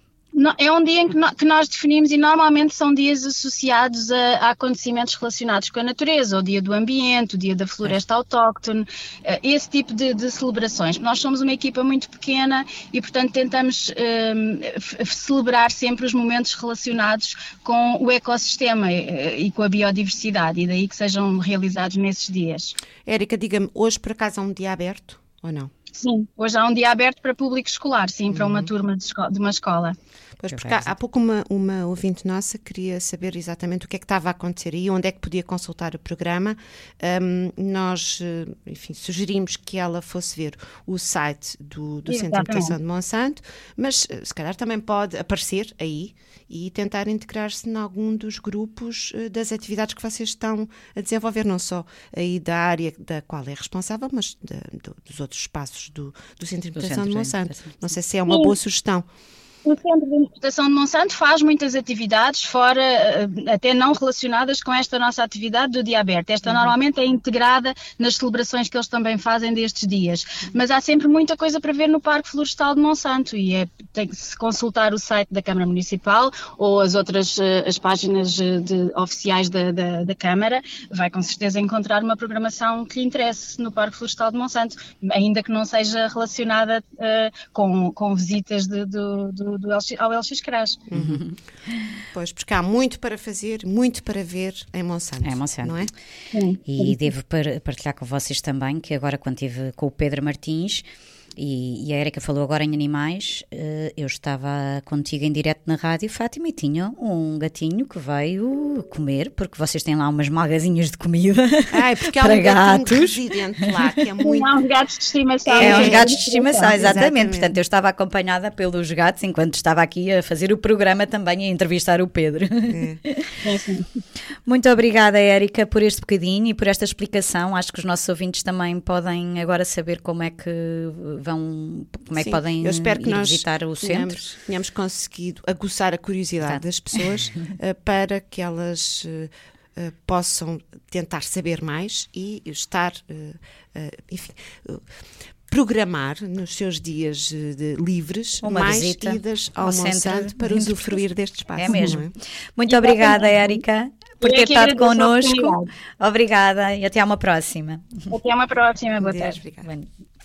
É um dia que nós definimos, e normalmente são dias associados a acontecimentos relacionados com a natureza, o dia do ambiente, o dia da floresta autóctone, esse tipo de celebrações. Nós somos uma equipa muito pequena e, portanto, tentamos celebrar sempre os momentos relacionados com o ecossistema e com a biodiversidade, e daí que sejam realizados nesses dias. Érica, diga-me, hoje por acaso há um dia aberto ou não? Sim, hoje há um dia aberto para público escolar, sim, para uma turma de uma escola. Pois, porque há pouco uma ouvinte nossa queria saber exatamente o que é que estava a acontecer e onde é que podia consultar o programa. Nós, enfim, sugerimos que ela fosse ver o site do Centro de Interpretação de Monsanto, mas se calhar também pode aparecer aí e tentar integrar-se em algum dos grupos das atividades que vocês estão a desenvolver, não só aí da área da qual é responsável, mas dos outros espaços do Centro de Interpretação de Monsanto. Não sei se é uma boa sugestão. O Centro de Interpretação de Monsanto faz muitas atividades fora, até não relacionadas com esta nossa atividade do Dia Aberto. Esta normalmente é integrada nas celebrações que eles também fazem destes dias. Mas há sempre muita coisa para ver no Parque Florestal de Monsanto, e tem que se consultar o site da Câmara Municipal ou as outras as páginas oficiais da Câmara. Vai com certeza encontrar uma programação que lhe interesse no Parque Florestal de Monsanto, ainda que não seja relacionada com visitas ao LX CRAS. Pois, porque há muito para fazer, muito para ver em Monsanto, não é? E devo partilhar com vocês também que agora, quando estive com o Pedro Martins, E a Érica falou agora em animais. Eu estava contigo em direto na rádio, Fátima, e tinha um gatinho que veio comer, porque vocês têm lá umas magazinhas de comida porque para há um gatos. residente lá, que é muito... Há uns gatos de estimação. Uns gatos de estimação, exatamente. Exatamente. Portanto, eu estava acompanhada pelos gatos enquanto estava aqui a fazer o programa também, a entrevistar o Pedro. Muito obrigada, Érica, por este bocadinho e por esta explicação. Acho que os nossos ouvintes também podem agora saber como é que podem eu espero que ir nós visitar o centro. tenhamos conseguido aguçar a curiosidade das pessoas para que elas possam tentar saber mais e estar, enfim, programar nos seus dias livres uma mais visita idas ao ao Monsanto para usufruir deste espaço. É mesmo. Não é? Muito obrigada, Érica, por ter estado connosco. Oportunidade. Obrigada e até uma próxima. Até uma próxima, boa Deus, tarde. obrigada.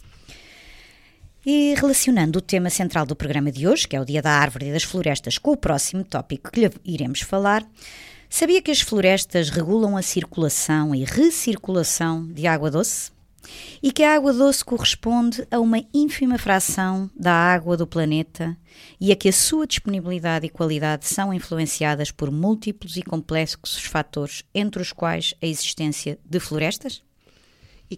E relacionando o tema central do programa de hoje, que é o Dia da Árvore e das Florestas, com o próximo tópico que lhe iremos falar, sabia que as florestas regulam a circulação e recirculação de água doce? E que a água doce corresponde a uma ínfima fração da água do planeta e a que a sua disponibilidade e qualidade são influenciadas por múltiplos e complexos fatores, entre os quais a existência de florestas? E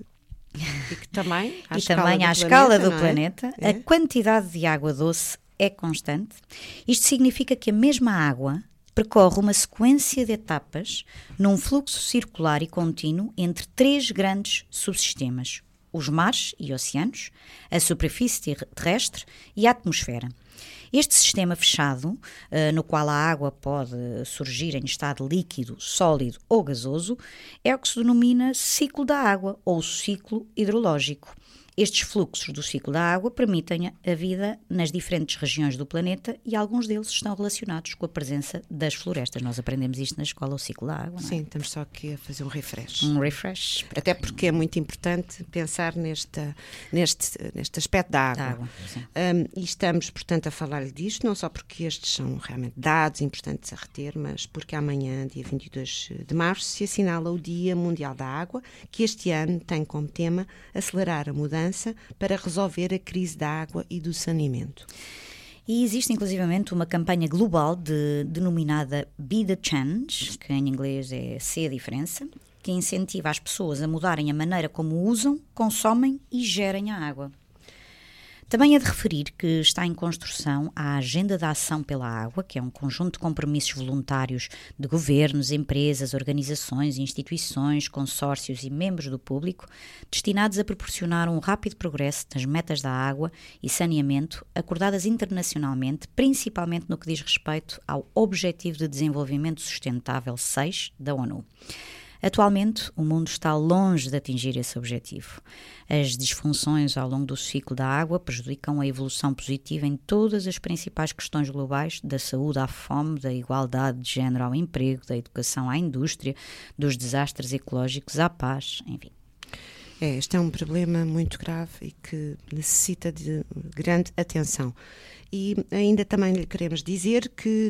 que também, à escala do planeta, É? a quantidade de água doce é constante. Isto significa que a mesma água percorre uma sequência de etapas num fluxo circular e contínuo entre 3 grandes subsistemas: os mares e oceanos, a superfície terrestre e a atmosfera. Este sistema fechado, no qual a água pode surgir em estado líquido, sólido ou gasoso, é o que se denomina ciclo da água ou ciclo hidrológico. Estes fluxos do ciclo da água permitem a vida nas diferentes regiões do planeta e alguns deles estão relacionados com a presença das florestas. Nós aprendemos isto na escola, o ciclo da água, não é? Sim, estamos só aqui a fazer um refresh. Um refresh. Até porque é muito importante pensar neste aspecto da água. E estamos, portanto, a falar-lhe disto, não só porque estes são realmente dados importantes a reter, mas porque amanhã, dia 22 de março, se assinala o Dia Mundial da Água, que este ano tem como tema acelerar a mudança para resolver a crise da água e do saneamento. E existe inclusivamente uma campanha global denominada Be the Change, que em inglês é Ser a Diferença, que incentiva as pessoas a mudarem a maneira como usam, consomem e gerem a água. Também é de referir que está em construção a Agenda da Ação pela Água, que é um conjunto de compromissos voluntários de governos, empresas, organizações, instituições, consórcios e membros do público, destinados a proporcionar um rápido progresso nas metas da água e saneamento acordadas internacionalmente, principalmente no que diz respeito ao Objetivo de Desenvolvimento Sustentável 6 da ONU. Atualmente, o mundo está longe de atingir esse objetivo. As disfunções ao longo do ciclo da água prejudicam a evolução positiva em todas as principais questões globais, da saúde à fome, da igualdade de género ao emprego, da educação à indústria, dos desastres ecológicos à paz, enfim. Este é um problema muito grave e que necessita de grande atenção. E ainda também lhe queremos dizer que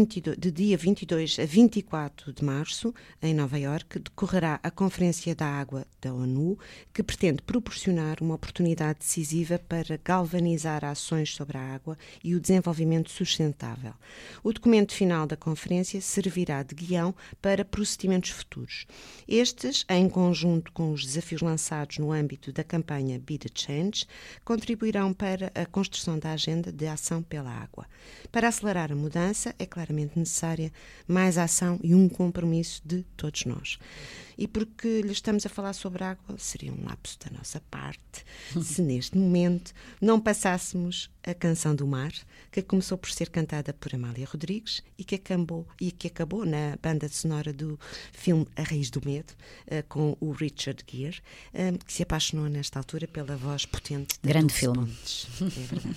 de dia 22 a 24 de março, em Nova Iorque, decorrerá a Conferência da Água da ONU, que pretende proporcionar uma oportunidade decisiva para galvanizar ações sobre a água e o desenvolvimento sustentável. O documento final da conferência servirá de guião para procedimentos futuros. Estes, em conjunto com os desafios lançados no âmbito da campanha Be the Change, contribuirão para a construção da agenda de ação pela água. Para acelerar a mudança, é claramente necessária mais ação e um compromisso de todos nós. E porque lhe estamos a falar sobre água, seria um lapso da nossa parte se neste momento não passássemos a Canção do Mar, que começou por ser cantada por Amália Rodrigues e que acabou na banda sonora do filme A Raiz do Medo, com o Richard Gere, que se apaixonou nesta altura pela voz potente da Grande Dulce filme. Pontes. É verdade.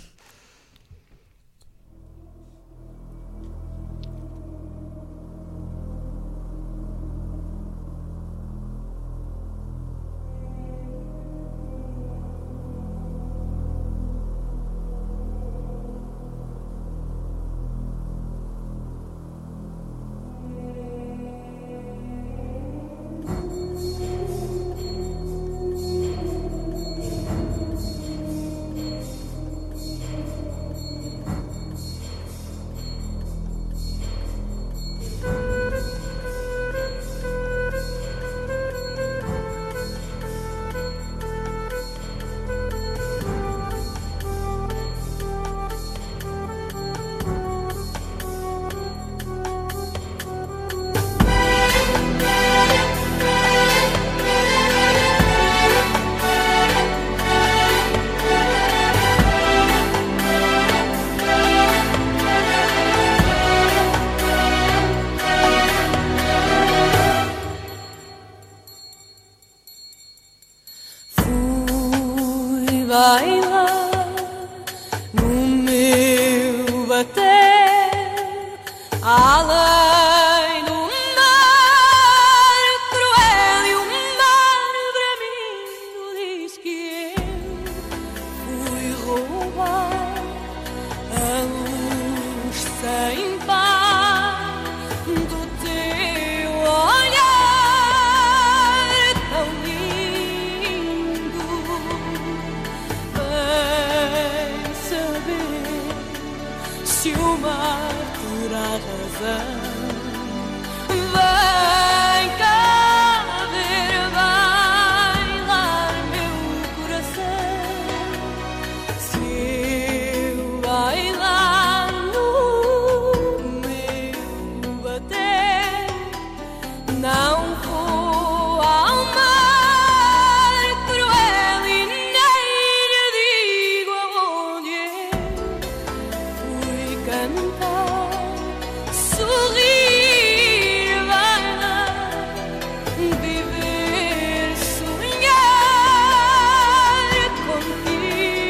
baila no meu bater, além do mar cruel, e o mar bramindo diz que eu fui roubar a luz sem par do teu olhar tão lindo. Vem saber se o mar terá razão. Vem cá ver bailar meu coração. Se eu bailar no meu bater, não vou ao mar cruel e nem lhe digo aonde eu fui cantar, sorrir, bailar, viver, sonhar contigo.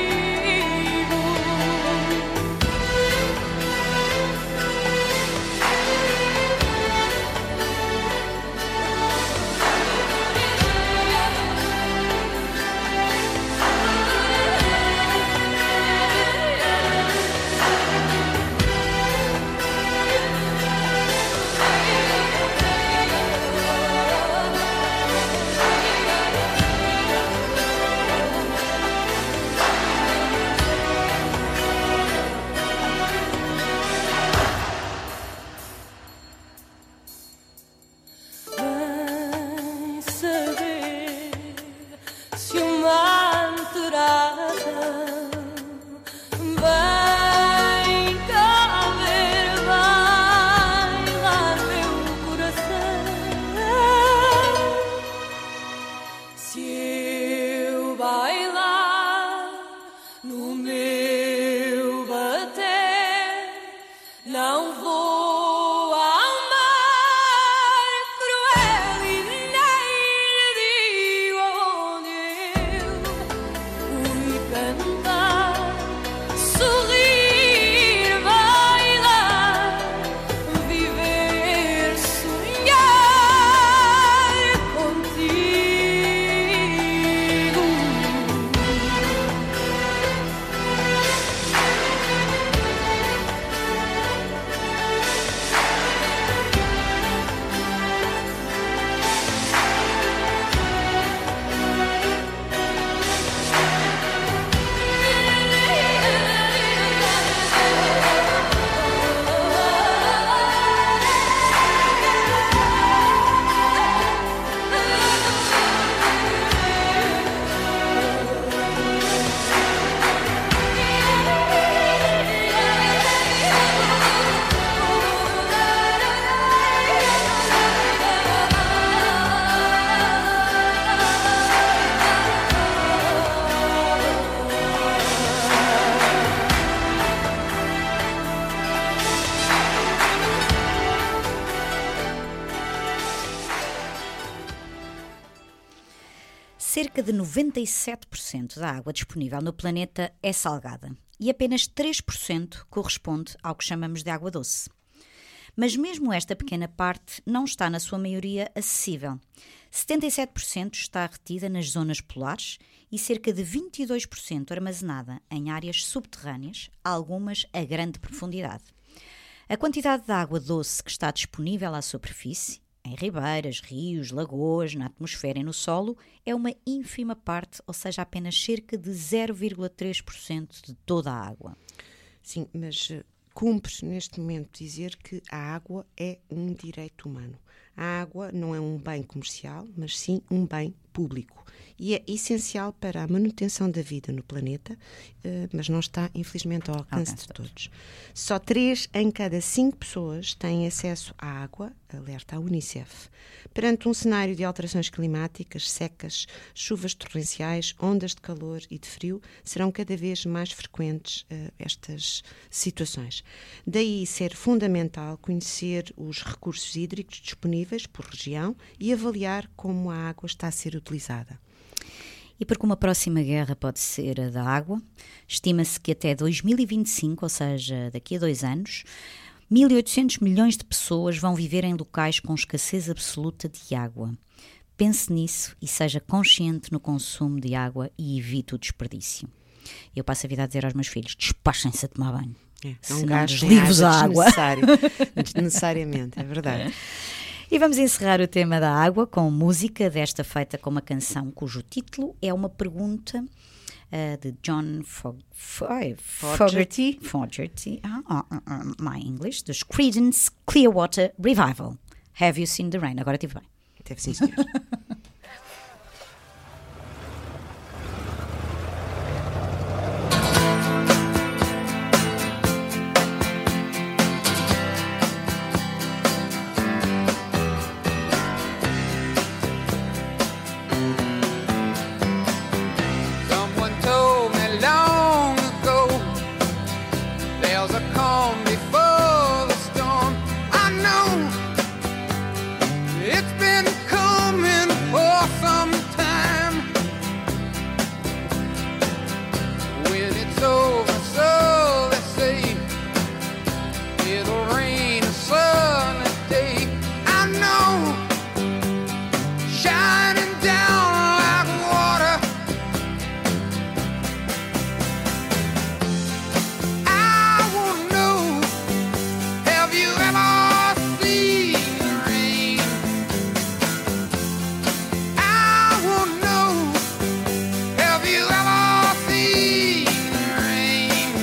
Vem saber se o mar terá razão. Vem cá ver bailar meu coração. Se eu bailar no meu bater, não vou ao mar cruel e nem lhe digo aonde eu fui cantar, sorrir, bailar, viver, sonhar contigo. Cerca de 97% da água disponível no planeta é salgada e apenas 3% corresponde ao que chamamos de água doce. Mas mesmo esta pequena parte não está, na sua maioria, acessível. 77% está retida nas zonas polares e cerca de 22% armazenada em áreas subterrâneas, algumas a grande profundidade. A quantidade de água doce que está disponível à superfície, em ribeiras, rios, lagoas, na atmosfera e no solo, é uma ínfima parte, ou seja, apenas cerca de 0,3% de toda a água. Sim, mas cumpre neste momento dizer que a água é um direito humano. A água não é um bem comercial, mas sim um bem público. E é essencial para a manutenção da vida no planeta, mas não está, infelizmente, ao alcance de todos. Só 3 em cada 5 pessoas têm acesso à água, alerta a Unicef. Perante um cenário de alterações climáticas, secas, chuvas torrenciais, ondas de calor e de frio, serão cada vez mais frequentes estas situações. Daí ser fundamental conhecer os recursos hídricos disponíveis por região e avaliar como a água está a ser utilizada. E porque uma próxima guerra pode ser a da água, estima-se que até 2025, ou seja, daqui a 2 anos, 1.800 milhões de pessoas vão viver em locais com escassez absoluta de água. Pense nisso e seja consciente no consumo de água e evite o desperdício. Eu passo a vida a dizer aos meus filhos, despachem-se a tomar banho. Não gastem desligue-vos a água. Desnecessariamente, é verdade. E vamos encerrar o tema da água com música, desta feita com uma canção cujo título é uma pergunta de John Fogerty. My English, dos Creedence Clearwater Revival. Have you seen the rain? Agora tive bem. Deve sim, senhor. Someone told me long ago there's a calm before the storm. I know it's been coming for some time. When it's over, so they say it'll rain a sunny day. I know, shining down like water. I wanna know, have you ever seen the rain? I wanna know, have you ever seen the rain?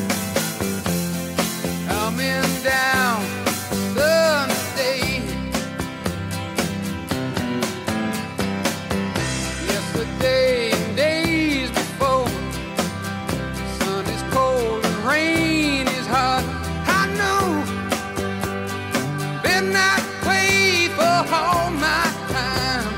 Coming down Sunday. Yesterday and days before, sun is cold and rain is hot. I know, been that way for all my time.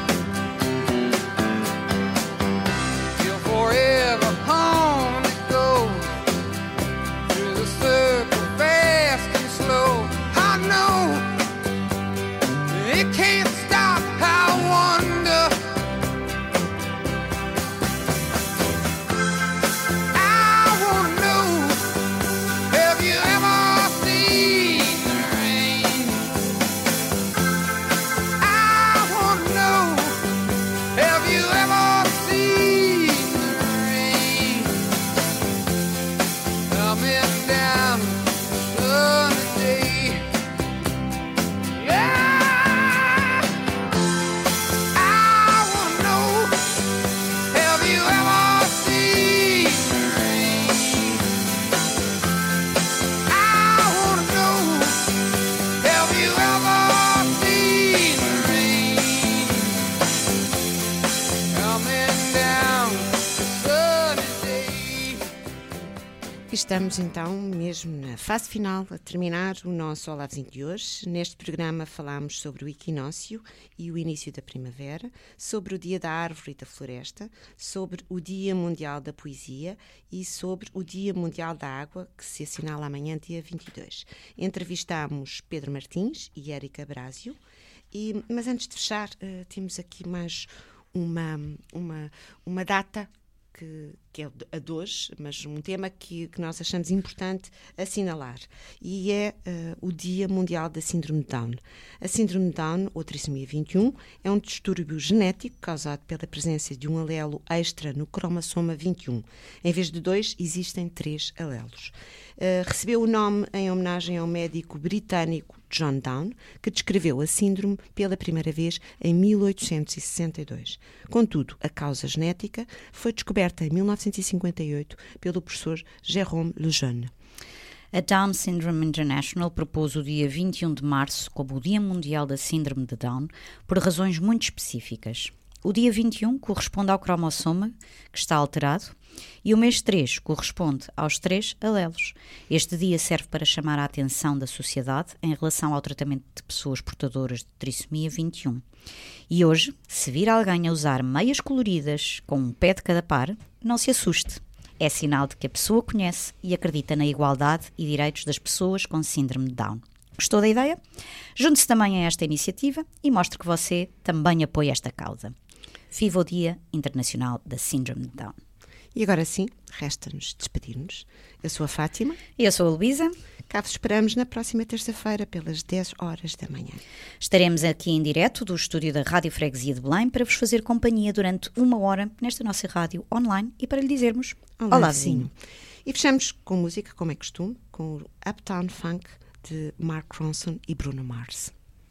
Till forever on it goes, through the circle fast and slow. I know, it can't stop. I wonder, I wanna know, have you ever seen the rain? I wanna know, have you ever seen the rain? Coming down Sunday. Yeah, I wanna know, have you ever seen the rain? I wanna know, have you ever seen the rain? Coming down Sunday. Estamos então mesmo na fase final a terminar o nosso Olá Vizinho de hoje. Neste programa falámos sobre o equinócio e o início da primavera, sobre o Dia da Árvore e da Floresta, sobre o Dia Mundial da Poesia e sobre o Dia Mundial da Água, que se assinala amanhã, dia 22. Entrevistámos Pedro Martins e Érica Brásio, mas antes de fechar, temos aqui mais uma data que é a de hoje, mas um tema que nós achamos importante assinalar, e é o Dia Mundial da Síndrome de Down. A Síndrome de Down, ou trissomia 21, é um distúrbio genético causado pela presença de um alelo extra no cromossoma 21. Em vez de 2, existem 3 alelos. Recebeu o nome em homenagem ao médico britânico John Down, que descreveu a síndrome pela primeira vez em 1862. Contudo, a causa genética foi descoberta em 1958 pelo professor Jérôme Lejeune. A Down Syndrome International propôs o dia 21 de março como o Dia Mundial da Síndrome de Down por razões muito específicas. O dia 21 corresponde ao cromossoma, que está alterado, e o mês 3 corresponde aos 3 alelos. Este dia serve para chamar a atenção da sociedade em relação ao tratamento de pessoas portadoras de trissomia 21. E hoje, se vir alguém a usar meias coloridas com um pé de cada par, não se assuste. É sinal de que a pessoa conhece e acredita na igualdade e direitos das pessoas com síndrome de Down. Gostou da ideia? Junte-se também a esta iniciativa e mostre que você também apoia esta causa. Viva o Dia Internacional da Síndrome de Down. E agora sim, resta-nos despedir-nos. Eu sou a Fátima. E eu sou a Luísa. Cá vos esperamos na próxima terça-feira, pelas 10 horas da manhã. Estaremos aqui em direto do estúdio da Rádio Freguesia de Belém para vos fazer companhia durante 1 hora nesta nossa rádio online e para lhe dizermos olá, vizinho. E fechamos com música, como é costume, com o Uptown Funk de Mark Ronson e Bruno Mars.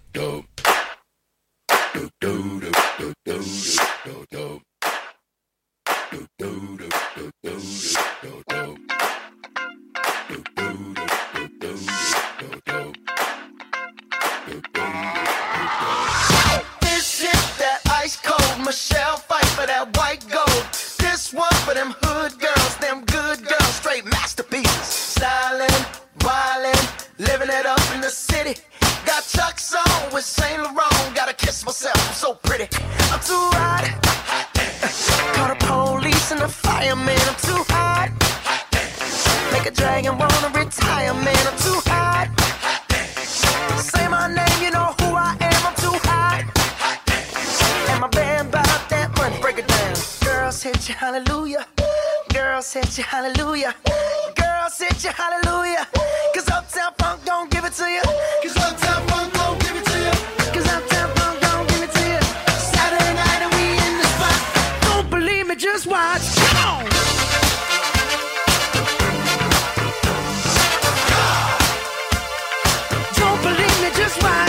This is that ice cold Michelle fight for that white gold. This one for them hood girls, them good girls, straight masterpieces. Styling, wildin', living it up in the city. Got Chuck's on with Saint Laurent. Gotta kiss myself, I'm so pretty. I'm too hot. Call the police and the fireman. I'm too hot. Make a dragon wanna retire, man. I'm too hot. Say my name, you know who I am. I'm too hot. And my band bought that money. Break it down. Girls hit you, hallelujah. Girls hit you, hallelujah. Girls hit you, hallelujah. Cause Uptown Funk don't give it to you. Cause Uptown Funk don't give it to you. Cause Uptown Funk don't give it to you. Saturday night and we in the spot. Don't believe me, just watch. Come on. Don't believe me, just watch.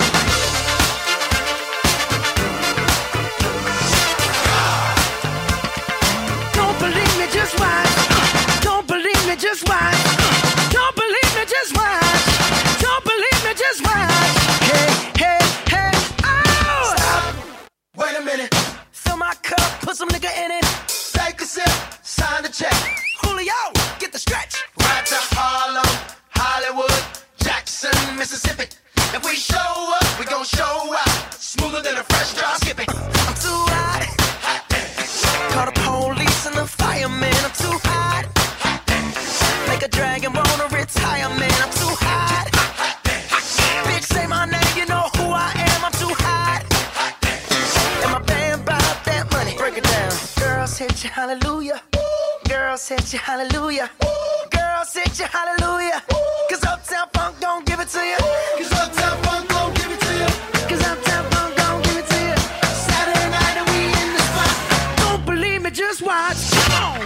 Don't believe me, just watch. Don't believe me, just watch. Don't believe me, just watch. Don't believe me, just watch. Hey, hey, hey, oh! Stop. Wait a minute. Fill my cup, put some nigga in it. Take a sip, sign the check. Julio, get the stretch. Right to Harlem, Hollywood, Jackson, Mississippi. If we show up, we gon' show out. Smoother than a fresh drop skipping. I'm too hot. Call the police and the fireman. I'm too hot. Make a dragon wanna retire, man. I'm too hot. Bitch, say my name, you know who I am. I'm too hot. And my band bought that money. Break it down. Girls hit you, hallelujah. Girls hit you, hallelujah. Girls hit you, hallelujah. Cause Uptown Funk don't give it to you. Cause Uptown Funk don't give it to you. Cause Uptown Funk don't give it to you. Saturday night and we in the spot. Don't believe me, just watch. Come on.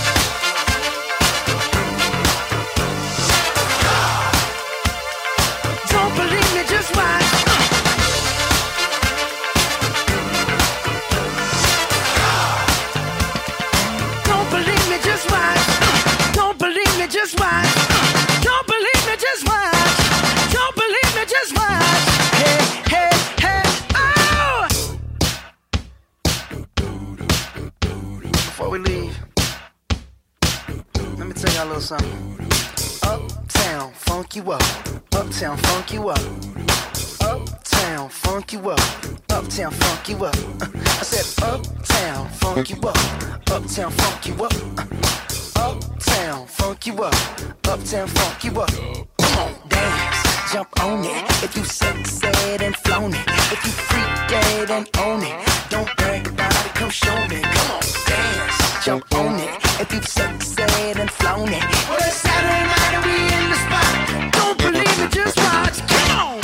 Don't believe me, just watch. Don't believe me, just watch. Don't believe me, just watch. Don't believe me, just watch. Don't believe me, just watch. Hey, hey, hey, oh! Before we leave, let me tell y'all a little something. Uptown, funk you up. Uptown, funk you up. Uptown, funk you up. Uptown, funk you up. I said uptown, funk you up. Uptown, funk you up. Uptown, funk you up. Uptown, funk you up. Come on, dance, jump on it. If you sexed and flown it. If you freak dead and own it. Don't brag about it, come show me. Come on, dance, jump on it. If you sexed and flown it. Well, it's Saturday night and we in the spot. Don't believe it, just watch. Come on.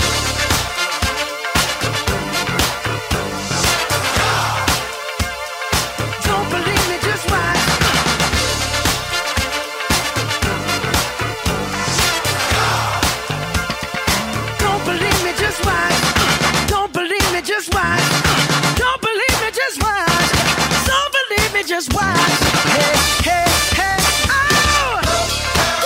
Don't believe me, just watch. Don't believe me, just watch. Don't believe me, just watch. Don't believe me, just watch. Don't believe me, just watch. Hey, hey, hey, oh!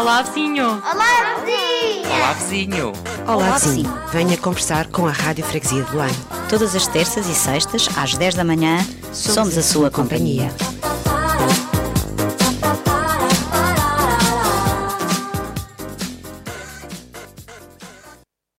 Olá, vizinho. Olá, vizinha. Olá, vizinho. Olá, vizinho. Venha conversar com a Rádio Freguesia de Belém. Todas as terças e sextas, às 10 da manhã, somos a sua companhia.